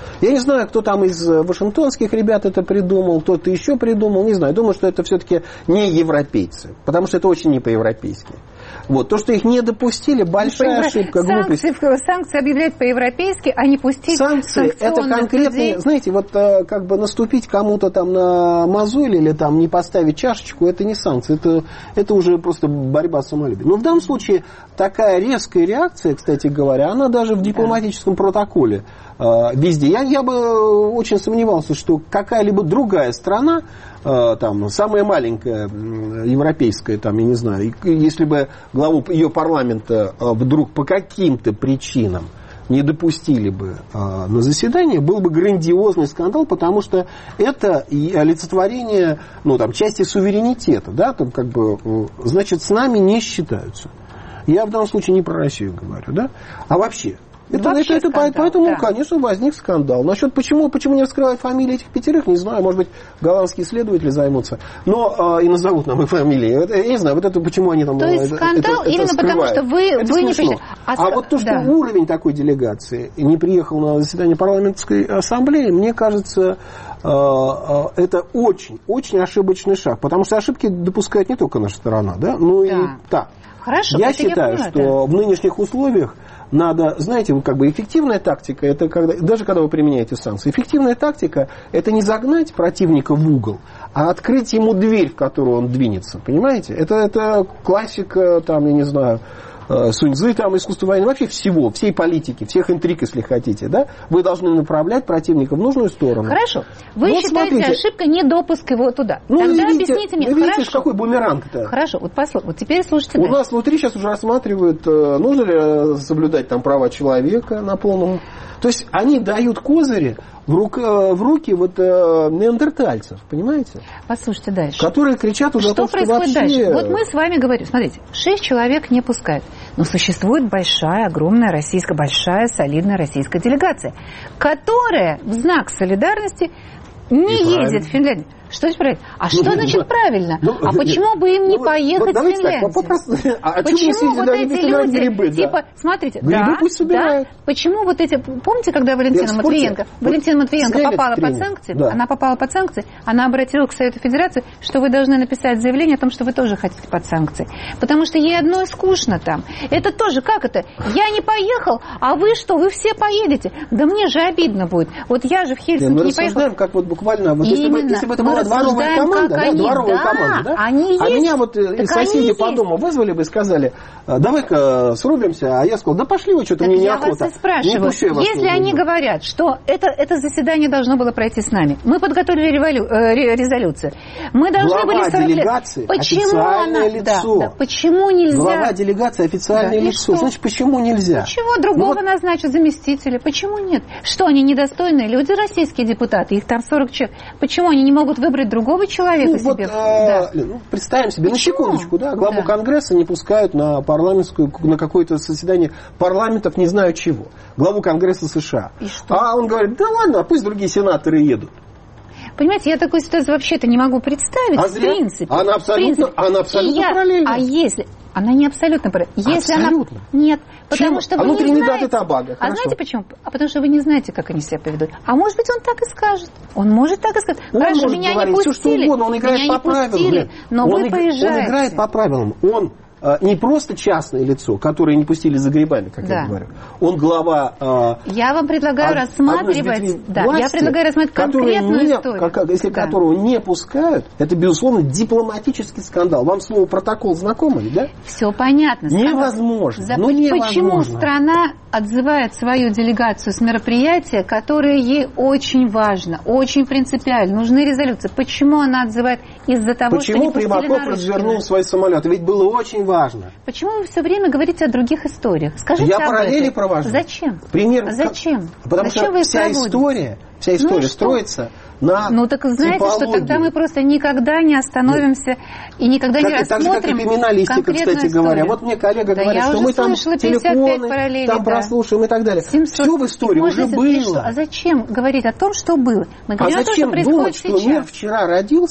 Я не знаю, кто там из вашингтонских ребят это придумал, кто-то еще придумал, не знаю. Думаю, что это все-таки не европейцы, потому что это очень не по-европейски. Вот. То, что их не допустили, большая по ошибка, глупость. Санкции, санкции объявлять по-европейски, а не пустить санкции. Это конкретные, людей. Знаете, вот как бы наступить кому-то там на мозоль или там не поставить чашечку, это не санкции, это, это уже просто борьба с самолюбием. Но в данном случае такая резкая реакция, кстати говоря, она даже в дипломатическом протоколе э, везде. Я, я бы очень сомневался, что какая-либо другая страна, там, самая маленькая европейская, там, я не знаю, если бы главу ее парламента вдруг по каким-то причинам не допустили бы на заседание, был бы грандиозный скандал, потому что это и олицетворение, ну, там, части суверенитета, да, там, как бы, значит, с нами не считаются. Я в данном случае не про Россию говорю, да, а вообще. Это, это, это, скандал, поэтому, да. Конечно, возник скандал. Насчет почему, почему не раскрывают фамилии этих пятерых, не знаю. Может быть, голландские исследователи займутся. Но э, и назовут нам их фамилии. Это, я не знаю, вот это почему они там. То есть это, скандал это, именно это потому, что вы, вы не пришли. А, а вот то, что да. уровень такой делегации не приехал на заседание парламентской ассамблеи, мне кажется, э, э, это очень, очень ошибочный шаг. Потому что ошибки допускает не только наша сторона, да, но да. и та. Хорошо, я считаю, я поняла, что да. в нынешних условиях надо, знаете, вот как бы эффективная тактика, это когда, даже когда вы применяете санкции, эффективная тактика это не загнать противника в угол, а открыть ему дверь, в которую он двинется, понимаете? Это, это классика, там, я не знаю, Сунь-Цзы, там, искусство войны, вообще всего, всей политики, всех интриг, если хотите, да? Вы должны направлять противника в нужную сторону. Хорошо. Вы вот считаете, смотрите, ошибка недопуск его туда. Ну, тогда видите, объясните мне. Вы видите, Хорошо. какой бумеранг-то? Хорошо, вот, послу... вот теперь слушайте. У дальше. нас внутри сейчас уже рассматривают, нужно ли соблюдать там права человека на полном... То есть они дают козыри в, рук, в руки вот э, неандертальцев, понимаете? Послушайте дальше. Которые кричат уже что о том, что происходит вообще... дальше? Вот мы с вами говорим, смотрите, шесть человек не пускают. Но существует большая, огромная российская, большая, солидная российская делегация, которая в знак солидарности не И едет в Финляндию. Что здесь правильно? А что значит правильно? Ну, а почему бы им не ну, поехать в Финляндию? Так, а почему вот эти люди, грибы, типа, да. смотрите, грибы да, пусть собирают. Да, почему вот эти, помните, когда Валентина Матвиенко, вот Валентина Матвиенко попала под санкции, да. она попала под санкции, она обратилась к Совету Федерации, что вы должны написать заявление о том, что вы тоже хотите под санкции. Потому что ей одной скучно там. Это тоже, как это? Я не поехал, а вы что, вы все поедете? Да мне же обидно будет. Вот я же в Хельсинки не, не поехал. Мы рассуждаем, как вот буквально, вот если, бы, если бы это была дворовая команда, Да, они, дворовая да, команда, да? Они а есть. меня вот так соседи по есть. Дому вызвали бы и сказали, давай-ка срубимся, а я сказал, да пошли вы, что-то так мне неохота. Я вас и спрашиваю, не если они буду. Говорят, что это, это заседание должно было пройти с нами, мы подготовили револю, э, резолюцию, мы должны Глава были сорок делегации, лет. Почему официальное она, лицо. Да, да, почему нельзя? Глава делегации, официальное да, лицо. Значит, почему нельзя? Почему другого ну, назначат заместителя? Почему нет? Что, они недостойные люди, российские депутаты, их там сорок человек. Почему они не могут выбрать другого человека ну, себе? Вот, да. ну, представим себе, Почему? на секундочку, да, главу да. Конгресса не пускают на парламентскую, на какое-то заседание парламентов не знаю чего. Главу Конгресса США. А он говорит, да ладно, пусть другие сенаторы едут. Понимаете, я такую ситуацию вообще-то не могу представить, а в принципе. Она абсолютно, она абсолютно я, параллельна. А если... Она не абсолютно параллельна. Если абсолютно. Она... Нет, потому Почему? что вы а не знаете... даты Тобаго. А знаете почему? А потому что вы не знаете, как они себя поведут. А может быть, он так и скажет. Он может так и сказать. Он Хорошо, может меня говорить не пустили. Все, что угодно. Он играет меня по не правилам. Пустили, но он вы иг... поезжаете. Он играет по правилам. Он не просто частное лицо, которое не пустили за грибами, как да. я говорю. Он глава... Я вам предлагаю од... рассматривать... Да, власти, я предлагаю рассматривать конкретную не, историю. Как, если да. которого не пускают, это, безусловно, дипломатический скандал. Вам слово протокол знакомый, да? Все понятно. Невозможно. За... Ну, невозможно. Почему страна отзывает свою делегацию с мероприятия, которое ей очень важно, очень принципиально, нужны резолюции? Почему она отзывает из-за того, Почему что не пустили Примаков развернул свои самолеты? Ведь было очень важно. Почему вы все время говорите о других историях? Скажите Я об параллели этом. провожу. Зачем? Пример. Зачем? Потому Зачем что вы вся история, вся история ну, строится на Ну так знаете, типологии. Что тогда мы просто никогда не остановимся Нет. и никогда как, не рассмотрим Так же, как и криминалистика, кстати историю. говоря. Вот мне коллега да говорит, что мы там телефоны там да. прослушаем и так далее. семьсот Все в истории уже было. А зачем говорить о том, что было? Мы а зачем о том, что думать, сейчас? что мир вчера родился,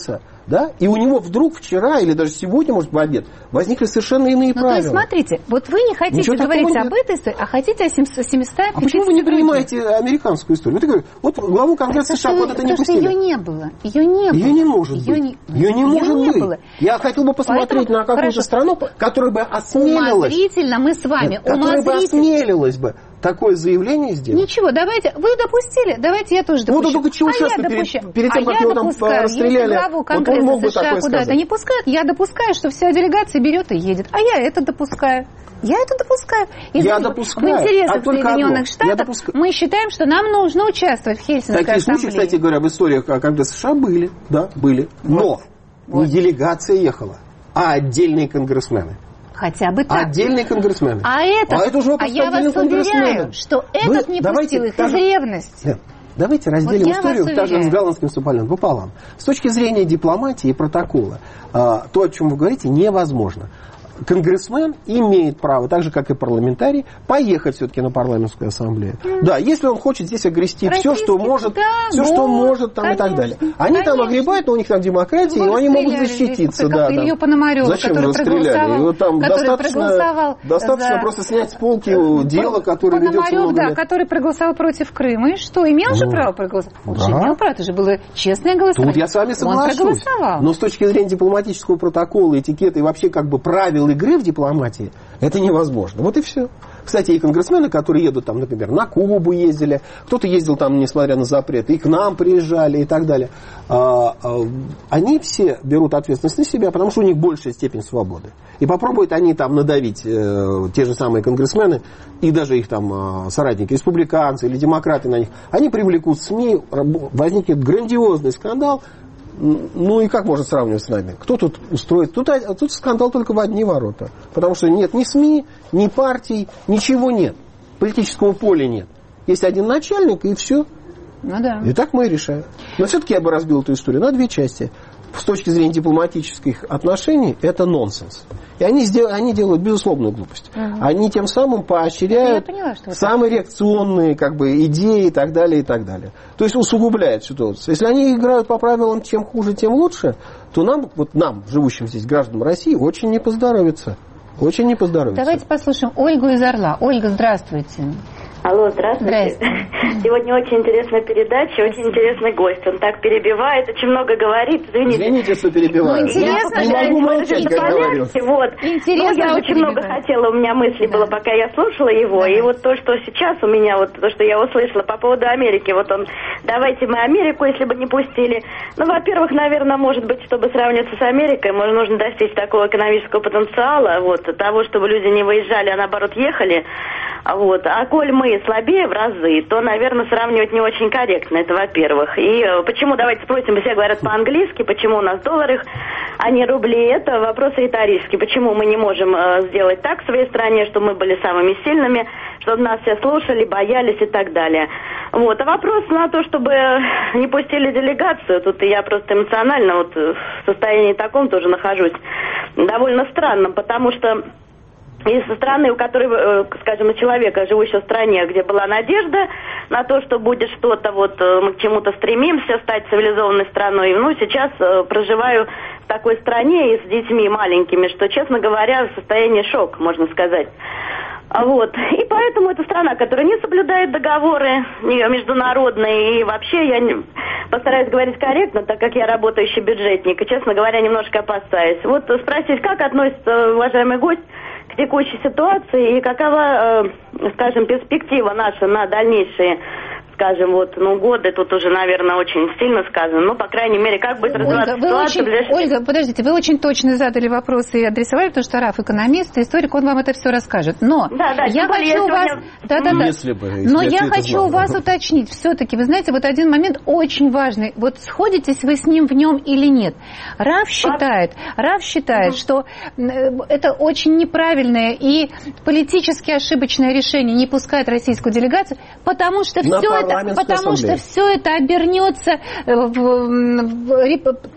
да, и у него вдруг вчера или даже сегодня, может, в обед, возникли совершенно иные ну, правила. То есть, смотрите, вот вы не хотите Ничего говорить об этой истории, а хотите о семистах. А почему вы не принимаете американскую историю? Вот, говорю, вот главу Конгресса США вот это не пустили. Потому что ее не было. Ее не было. Ее не может ее быть. Не, ее не ее может не быть. Было. Я хотел бы посмотреть Поэтому, на какую-то страну, которая бы осмелилась. Умозрительно мы с вами. Нет, которая бы осмелилась бы такое заявление сделать. Ничего, давайте, вы допустили, давайте я тоже допущу. Ну, только чего а сейчас я перед, перед тем, а как его там расстреляли, вот он мог бы такое куда-то сказать. Не пускают, я допускаю, что вся делегация берет и едет. А я это допускаю. Я это допускаю. И я в, допускаю. В интересах а Соединенных Штатов мы считаем, что нам нужно участвовать в Хельсинкской Такие ассамблее. случаи, кстати говоря, в историях когда США были, да, были. Но вот. Не делегация ехала, а отдельные конгрессмены. Хотя бы так. Отдельные конгрессмены. А, это, а, это уже а я вас уверяю, что этот Вы, не пустил их из ревности. Нет, давайте разделим вот историю даже с голландским Супалем пополам. С точки зрения дипломатии и протокола, то, о чем вы говорите, невозможно. Конгрессмен имеет право, так же, как и парламентарий, поехать все-таки на парламентскую ассамблею. Mm. Да, если он хочет здесь огрести все, что может, да, все, вот, что может, там, конечно, и так далее. Они конечно. там огребают, но у них там демократия, и они могут защититься. Да, да. Илью Пономарёва, Зачем который расстреляли? Его там достаточно, достаточно за... просто снять с полки дело, которое ведется много да, лет. который проголосовал против Крыма. И что, имел ну, же право проголосовать? Он да. же имел право, это же было честное голосование. Тут я с вами соглашусь. Он проголосовал. Но с точки зрения дипломатического протокола, этикета и вообще как бы правил игры в дипломатии, это невозможно. Вот и все. Кстати, и конгрессмены, которые едут, там, например, на Кубу ездили, кто-то ездил там, несмотря на запреты, и к нам приезжали и так далее, а, а, они все берут ответственность на себя, потому что у них большая степень свободы. И попробуют они там надавить, э, те же самые конгрессмены, и даже их там э, соратники, республиканцы или демократы на них, они привлекут СМИ, возникнет грандиозный скандал. Ну и как можно сравнивать с нами? Кто тут устроит? Тут, тут скандал только в одни ворота. Потому что нет ни СМИ, ни партий, ничего нет. Политического поля нет. Есть один начальник, и все. Ну да. И так мы и решаем. Но все-таки я бы разбил эту историю на две части. С точки зрения дипломатических отношений, это нонсенс. И они, сдел... они делают безусловную глупость. Угу. Они тем самым поощряют поняла, самые реакционные как бы, идеи и так далее, и так далее. То есть усугубляют ситуацию. Если они играют по правилам чем хуже, тем лучше, то нам, вот нам, живущим здесь гражданам России, очень не поздоровится. Очень не поздоровится. Давайте послушаем Ольгу из Орла. Ольга, здравствуйте. Алло, здравствуйте. Здравствуйте. Сегодня очень интересная передача, очень интересный гость. Он так перебивает, очень много говорит. Извините. Извините, что перебиваю. Ну, интересно, не да, могу молчать, как говорю. Вот. Интересно, ну, я очень много хотела, у меня мыслей да. было, пока я слушала его. Да. И вот то, что сейчас у меня, вот то, что я услышала по поводу Америки. Вот он, давайте мы Америку, если бы не пустили. Ну, во-первых, наверное, может быть, чтобы сравниваться с Америкой, может, нужно достичь такого экономического потенциала, вот, того, чтобы люди не выезжали, а наоборот ехали. Вот. А коль мы слабее в разы, то, наверное, сравнивать не очень корректно, это во-первых. И почему, давайте спросим, все говорят по-английски, почему у нас в долларах, а не рубли, это вопрос риторический. Почему мы не можем э, сделать так в своей стране, чтобы мы были самыми сильными, чтобы нас все слушали, боялись и так далее. Вот. А вопрос на то, чтобы не пустили делегацию, тут я просто эмоционально вот в состоянии таком тоже нахожусь, довольно странным, потому что из страны, у которой, скажем, человека, живущего в стране, где была надежда на то, что будет что-то, вот мы к чему-то стремимся, стать цивилизованной страной. Ну, сейчас проживаю в такой стране и с детьми маленькими, что, честно говоря, в состоянии шока, можно сказать. Вот. И поэтому это страна, которая не соблюдает договоры международные. И вообще я не... постараюсь говорить корректно, так как я работающий бюджетник. И, честно говоря, немножко опасаюсь. Вот спросить, как относится уважаемый гость к текущей ситуации и какова, э, скажем, перспектива наша на дальнейшие, скажем, вот, ну, годы, тут уже, наверное, очень сильно сказано, ну, по крайней мере, как будет развиваться Ольга, ситуация. Очень, ближайшие... Ольга, подождите, вы очень точно задали вопросы и адресовали, потому что Раф экономист, историк, он вам это все расскажет. Но да, да, я хочу вас... сегодня... Да, да, да. Если бы, если Но я хочу знал. у вас уточнить, все-таки, вы знаете, вот один момент очень важный. Вот сходитесь вы с ним в нем или нет? Раф считает, Раф считает, что это очень неправильное и политически ошибочное решение не пускать российскую делегацию, потому что все парламентскую потому ассамблею. что все это обернется в, в,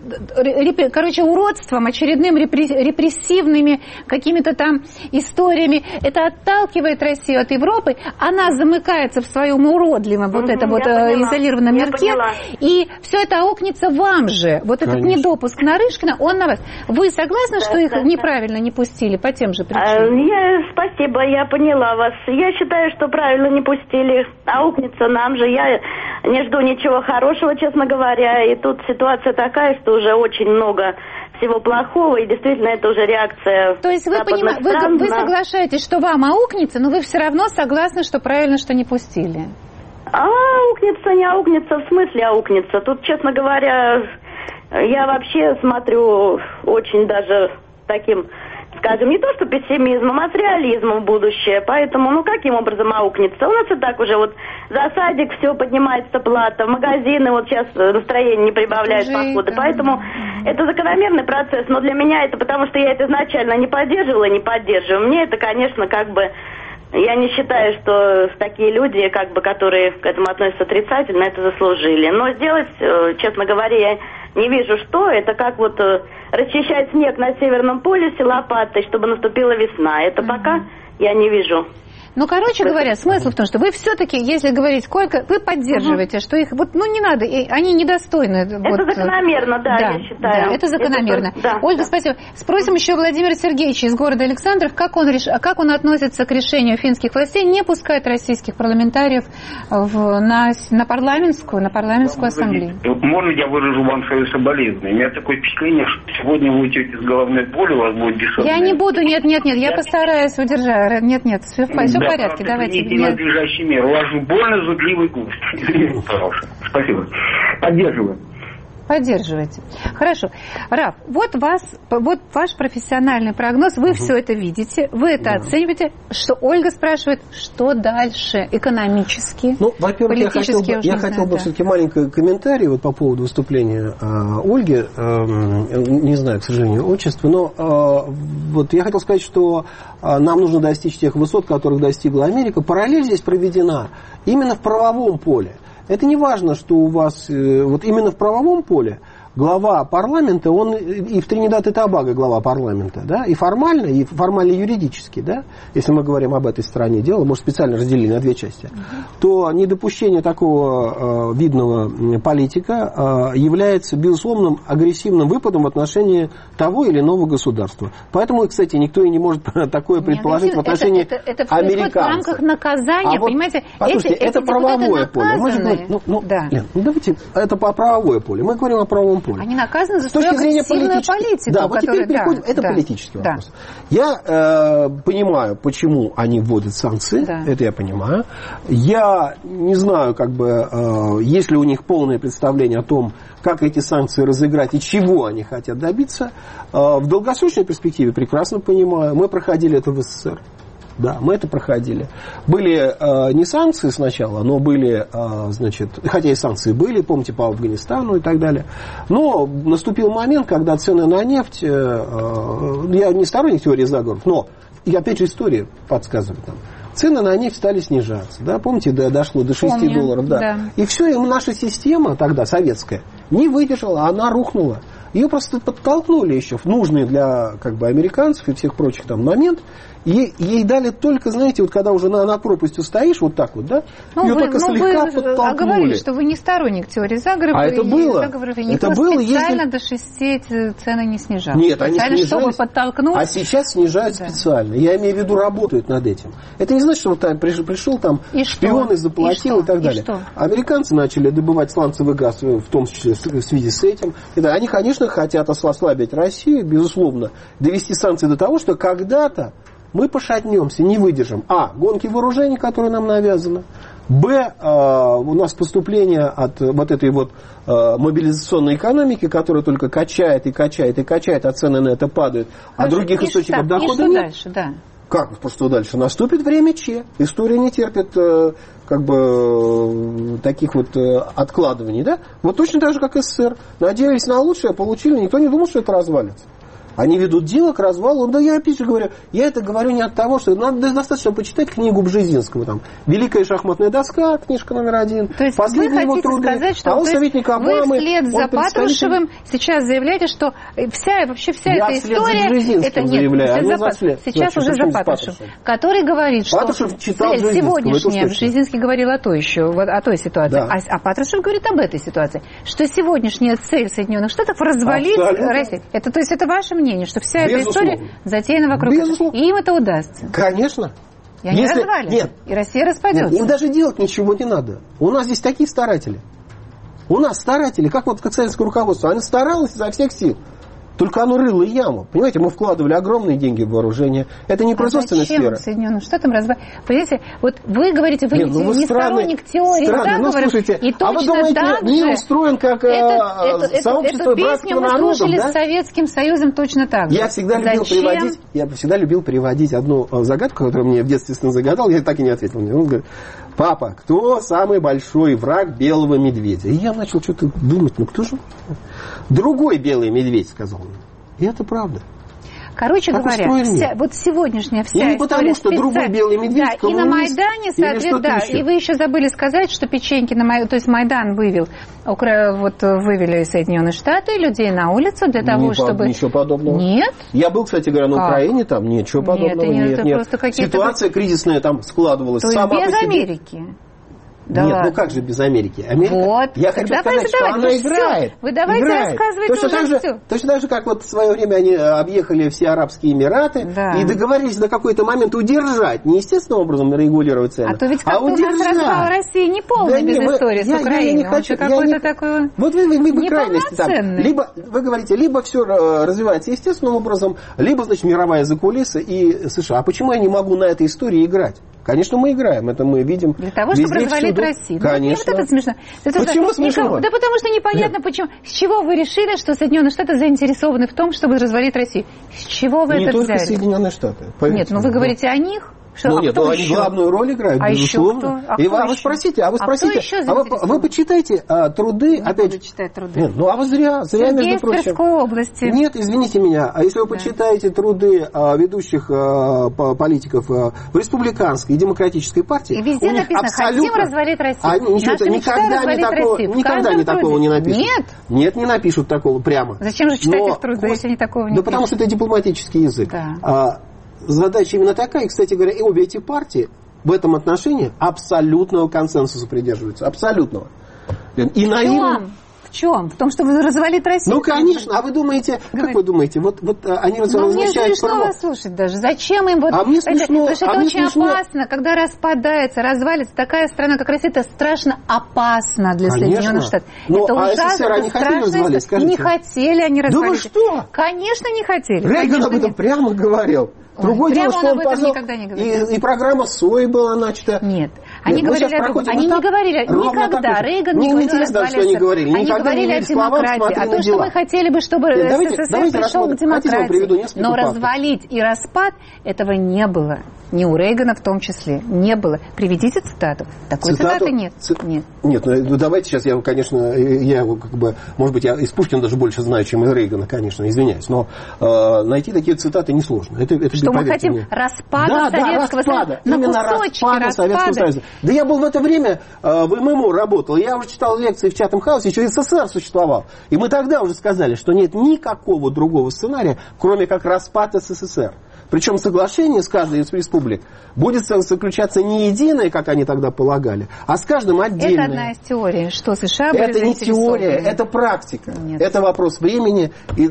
реп, короче, уродством, очередным репрессивными какими-то там историями. Это отталкивает Россию от Европы. Она замыкается в своем уродливом вот это вот изолированном мирке. И все это аукнется вам же. Вот этот Конечно. недопуск Нарышкина, он на вас. Вы согласны, что их неправильно не пустили по тем же причинам? Я, спасибо, я поняла вас. Я считаю, что правильно не пустили. Аукнется нам же. Я не жду ничего хорошего, честно говоря. И тут ситуация такая, что уже очень много всего плохого, и действительно это уже реакция. То есть вы, поним... вы, вы соглашаетесь, что вам аукнется, но вы все равно согласны, что правильно, что не пустили? Аукнется, не аукнется, в смысле аукнется? Тут, честно говоря, я вообще смотрю очень даже таким, скажем, не то что пессимизмом, а с реализмом в будущее. Поэтому, ну, каким образом аукнется? У нас и так уже вот за садик все поднимается плата, в магазины вот сейчас настроение не прибавляет походы. Поэтому это закономерный процесс. Но для меня это потому, что я это изначально не поддерживала и не поддерживаю. Мне это, конечно, как бы... Я не считаю, что такие люди, как бы, которые к этому относятся отрицательно, это заслужили. Но сделать, честно говоря, я не вижу, что. Это как вот расчищать снег на Северном полюсе лопатой, чтобы наступила весна. Это mm-hmm. пока я не вижу. Ну, короче говоря, смысл в том, что вы все-таки, если говорить сколько, вы поддерживаете, угу. что их, вот, ну, не надо, и, они недостойны. Это вот, закономерно, да, да, я считаю. Да, это закономерно. Это, да, Ольга, да. спасибо. Спросим еще Владимира Сергеевича из города Александров, как он, реш... как он относится к решению финских властей не пускать российских парламентариев в... на... на парламентскую, на парламентскую ассамблею. Можно я выражу вам свое соболезнование? У меня такое впечатление, что сегодня вы уйдете с головной болью, у вас будет бессонная. Я не буду, нет, нет, нет, я постараюсь удержать. Нет, нет, все в, все в порядке, давайте. Примите надлежащие меры. У вас же больно зудливый гусь. Спасибо. Поддерживаю. Поддерживаете. Хорошо. Раф, вот, вас, вот ваш профессиональный прогноз, вы угу. все это видите, вы это да. оцениваете. Что Ольга спрашивает, что дальше экономически, ну, во-первых, я хотел бы, я хотел бы да. все-таки маленький комментарий вот по поводу выступления э, Ольги. Э, не знаю, к сожалению, отчества, но э, вот я хотел сказать, что э, нам нужно достичь тех высот, которых достигла Америка. Параллель здесь проведена именно в правовом поле. Это не важно, что у вас э, вот именно в правовом поле глава парламента, он и в Тринидад и Тобаго глава парламента, да, и формально, и формально юридически, да, если мы говорим об этой стороне дела, может, специально разделили на две части, uh-huh. то недопущение такого э, видного политика э, является безусловным агрессивным выпадом в отношении того или иного государства. Поэтому, кстати, никто и не может такое предположить в отношении это, это, это американцев. В рамках наказания, а вот, понимаете? Послушайте, эти, это эти правовое поле. Мы же говорим, ну, ну, да. Лен, ну, давайте, это по правовое поле. Мы говорим о правовом поле. Они наказаны за с точки свою зрения агрессивную политики... политику. Да, вот теперь переходим. Да, это да, политический да. вопрос. Я э, понимаю, почему они вводят санкции. Да. Это я понимаю. Я не знаю, как бы, э, есть ли у них полное представление о том, как эти санкции разыграть и чего они хотят добиться. Э, в долгосрочной перспективе прекрасно понимаю. Мы проходили это в СССР. Да, мы это проходили. Были э, не санкции сначала, но были, э, значит, хотя и санкции были, помните, по Афганистану и так далее. Но наступил момент, когда цены на нефть, э, э, я не сторонник теории заговоров, но, и опять же история подсказывает нам, цены на нефть стали снижаться. Да? Помните, да, дошло до шести Помню, долларов. Да. Да. И все, и наша система тогда, советская, не выдержала, она рухнула. Ее просто подтолкнули еще в нужный для как бы, американцев и всех прочих там момент. Ей, ей дали только, знаете, вот когда уже на, на пропастью стоишь, вот так вот, да, ну, ее вы, только ну, слегка вы подтолкнули. Говорили, что вы не сторонник теории заговоров. А это было. Заговоров, и никто это было, специально если... до шести цены не снижал. Нет, они снижались. Чтобы подтолкнуть. А сейчас снижают да. специально. Я имею в виду, работают над этим. Это не значит, что вот там пришел, пришел там и шпион и заплатил и, и так далее. И американцы начали добывать сланцевый газ, в том числе в связи с этим. И да, они, конечно, хотят ослабить Россию, безусловно, довести санкции до того, что когда-то мы пошатнемся, не выдержим. А. Гонки вооружений, которые нам навязаны. Б. Э, у нас поступление от вот этой вот э, мобилизационной экономики, которая только качает и качает и качает, а цены на это падают, а Хорошо, других источников что, дохода и что нет. Дальше, да. Как? Что дальше? Наступит время Че. История не терпит э, как бы э, таких вот э, откладываний. Да? Вот точно так же, как СССР. Надеялись на лучшее, получили. Никто не думал, что это развалится. Они ведут дело к развалу. Да я опять же говорю, я это говорю не от того, что надо достаточно почитать книгу Бжезинского. Там, «Великая шахматная доска», книжка номер один. То есть последние вы его труды. Сказать, что а он советник Обамы. Вы вслед за представитель... Патрушевым сейчас заявляете, что вся, вообще вся я эта история... Это нет, заявляю, вслед а за вслед. Сейчас Значит, уже за Патрушевым. Который говорит, что Патрушев читал сегодняшняя... Бжезинский говорил о той еще, о той ситуации. Да. А, а Патрушев говорит об этой ситуации. Что сегодняшняя цель Соединенных Штатов развалить Абсолютно. Россию. Это, то есть это ваше мнение, что вся Безусловно. эта история затеяна вокруг этого. И им это удастся. Конечно. И они Если... развалят. Нет. И Россия распадется. Нет, им даже делать ничего не надо. У нас здесь такие старатели. У нас старатели, как вот как советское руководство, оно старалось изо всех сил. Только оно рыло яму. Понимаете, мы вкладывали огромные деньги в вооружение. Это не а производственная зачем сфера. Соединенным Штатам развалить? Понимаете, вот вы говорите, вы Нет, ну вы не странный, сторонник теории странный, ну, заговоров, слушайте, и точно а вы думаете, так мир же устроен как это, это, сообщество эту братского песню мы народа, слушали да? с Советским Союзом точно так же. Я всегда любил Зачем? приводить, я всегда любил приводить одну загадку, которую мне в детстве сын загадал, я так и не ответил. Он говорит: папа, кто самый большой враг белого медведя? И я начал что-то думать, ну кто же? Другой белый медведь, сказал он. И это правда. Короче как говоря, вся, вот сегодняшняя вся и не история... потому, что специ... другой белый медведь, да, и на Майдане, соответственно, да, и вы еще забыли сказать, что печеньки на Майдане, то есть Майдан вывел, вот вывели Соединенные Штаты людей на улицу для того, не, чтобы... Ничего подобного. Нет? Я был, кстати говоря, на как? Украине, там ничего подобного. Нет, нет, нет, нет. Ситуация кризисная там складывалась то сама без по себе. Америки? Да Нет, ладно. ну как же без Америки? Америка, вот. я хочу давайте, сказать, что давайте, она играет. Вы давайте играет. рассказывайте точно уже так же, все. Точно так же, как вот в свое время они объехали все Арабские Эмираты да. и договорились на какой-то момент удержать, не естественным образом регулировать цены, а то ведь а как-то удержать. у нас развал России не полный да без не, истории я, с Украиной. Я не хочу, какой-то не... такой Вот вы, вы, вы крайности там. Либо, вы говорите, либо все развивается естественным образом, либо, значит, мировая закулиса и США. А почему я не могу на этой истории играть? Конечно, мы играем, это мы видим. Для того, чтобы развалить всюду. Россию. Конечно. Ну, вот это смешно. Это почему что, смешно? Никого, да потому что непонятно, почему. С чего вы решили, что Соединенные Штаты заинтересованы в том, чтобы развалить Россию? С чего вы не это взяли? Не только Соединенные Штаты. Нет, ну вы говорите о них. Что, ну а нет, ну они еще? главную роль играют, а безусловно. А и вы, а вы спросите, а вы спросите, а, а вы, вы почитайте а, труды, не опять буду читать труды. Нет, ну а вы зря, зря между прочим. Сергеевской области. Нет, извините меня, а если вы да. почитаете труды а, ведущих а, политиков а, в республиканской и демократической партии, и везде у них написано, абсолютно... хотим развалить Россию. Они ничего, никогда не такого, никогда не такого не напишут. Нет? Нет, не напишут такого прямо. Зачем же читать Но, их труды, если они такого не Да пишут? потому что это дипломатический язык. Да. А, задача именно такая, и, кстати говоря, и обе эти партии в этом отношении абсолютного консенсуса придерживаются. Абсолютного. И в наивно... чем? В чем? В том, чтобы развалить Россию? Ну, конечно. А вы думаете, Говорит. как вы думаете, вот, вот они размещают... Ну, мне смешно вас слушать даже. Зачем им вот... А мне смешно. Это, потому что а это мне очень смешно. опасно, когда распадается, развалится такая страна, как Россия. Это страшно опасно для конечно. Соединенных Штатов. Но, это а ужасно, СССР они это хотели развалить, скажите? Не хотели они развалить. Да вы что? Конечно, не хотели. Рейган Конечно, об этом нет. прямо говорил. Другое Прямо дело, что он он об этом пошел, никогда не говорил. И, и программа СОИ была начата. Нет, они Нет, говорили о другом. Они не говорили никогда. Рейган не говорил о что они говорили. Они говорили о демократии. А то, что мы хотели бы, чтобы СССР пришел к демократии. Но развалить и распад этого не было. Ни у Рейгана в том числе. Не было. Приведите цитату. Такой Цитату? цитаты нет. Ц... Нет. Нет, ну давайте сейчас я, конечно, я как бы, может быть, я из Пушкина даже больше знаю, чем из Рейгана, конечно, извиняюсь. Но э, найти такие цитаты несложно. Это, это, что мы хотим мне. распада да, Советского да, распада. Союза. На Именно кусочки распада, распада Советского Союза. Да я был в это время э, в ММО работал. Я уже читал лекции в Чатам Хаусе, еще и СССР существовал. И мы тогда уже сказали, что нет никакого другого сценария, кроме как распад СССР. Причем соглашение с каждой из республик будет заключаться не единое, как они тогда полагали, а с каждым отдельно. Это одна из теорий, что США были Это не теория, это практика. Нет. Это вопрос времени. И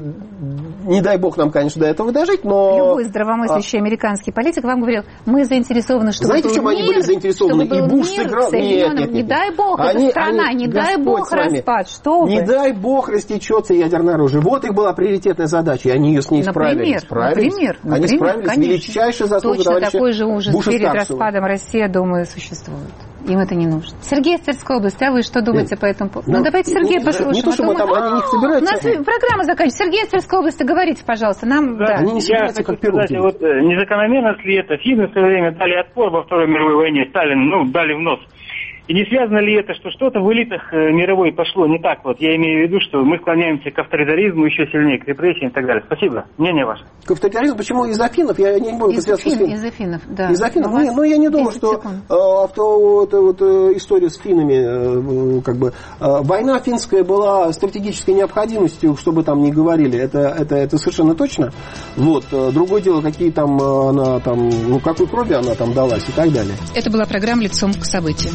не дай бог нам, конечно, до этого дожить, но... Любой здравомыслящий а... американский политик вам говорил, мы заинтересованы, чтобы Знаете, был в чем мир, они были заинтересованы? И Буш сыграл... Нет, нет, нет, не нет. дай бог, они, это страна, они, не дай бог распад. Что не вы? дай бог растечется ядерное оружие. Вот их была приоритетная задача, и они ее с ней например, справились. справились. Например, они например, справились. конечно. Величайшая заслуга Точно товарища такой же ужас Буша перед старшего. распадом России, я думаю, существует. Им это не нужно. Сергей из Тверской области, а вы что думаете Нет. по этому поводу? Ну, ну, давайте Сергея не, послушаем. Не то, что мы там, они не собираются. У нас программа заканчивается. Сергей из Тверской области, говорите, пожалуйста. Нам, да, да. Они не собираются, я как хочу сказать, вот незакономерно ли это? Финны в свое время дали отпор во Второй мировой войне. Сталин, ну, дали в нос. И не связано ли это, что что-то в элитах мировой пошло не так? Вот я имею в виду, что мы склоняемся к авторитаризму еще сильнее, к репрессиям и так далее. Спасибо. Мнение ваше. К авторитаризму? Почему из Афинов? Я не могу из, Афин, из Афинов, да. Из Афинов? Ну, ну, я не думаю, что э, авто, вот, вот, история с финнами, э, как бы, э, война финская была стратегической необходимостью, чтобы там не говорили. Это, это, это совершенно точно. Вот. Другое дело, какие там, она там, ну, какой крови она там далась и так далее. Это была программа «Лицом к событиям».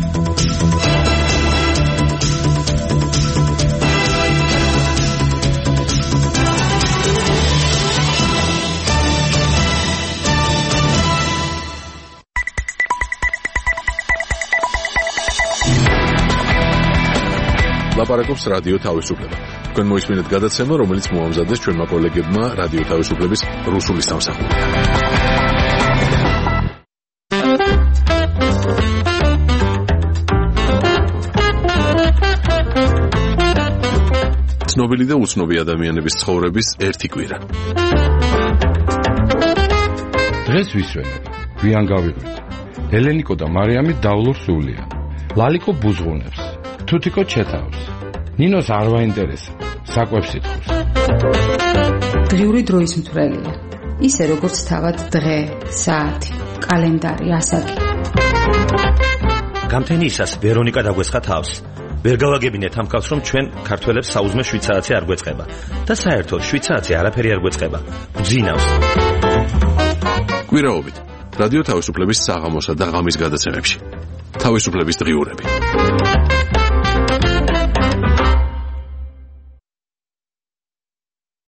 ლაპარაკობს რადიო თავისუფლება. თქვენ მოისმინეთ გადაცემა, რომელიც მოამზადეს ჩვენმა კოლეგებმა რადიო თავისუფლების რუსული სამსახურიდან. ცნობილი და უცნობი ადამიანების ცხოვრების ერთი კვირა. დღეს ვისვენებ, გვიან გავიღვით. ელენიკო და მარიამი დავლურ სულია. ლალიკო ბუზღუნებს. თუთიკო ჩეთავს. ნინოს არ ვაინტერესებს. საკვებს ითხოვს. დღიური დროის მთვრელია. ისე როგორც თავად დღე, საათი, კალენდარი, ასაკი. გამთენიისას ვერონიკა დაგვესხა თავს. ვერ გავაგებინეთ ამ კაცს, რომ ჩვენ ქართველებს საუზმე შვიდ საათი არ გვეწყება და საერთოდ შვიდ საათი არაფერი არ გვეწყება. გძინავს. კვირაობით რადიო თავისუფლების საღამოსა და ღამის გადაცემებში. თავისუფლების დღიურები.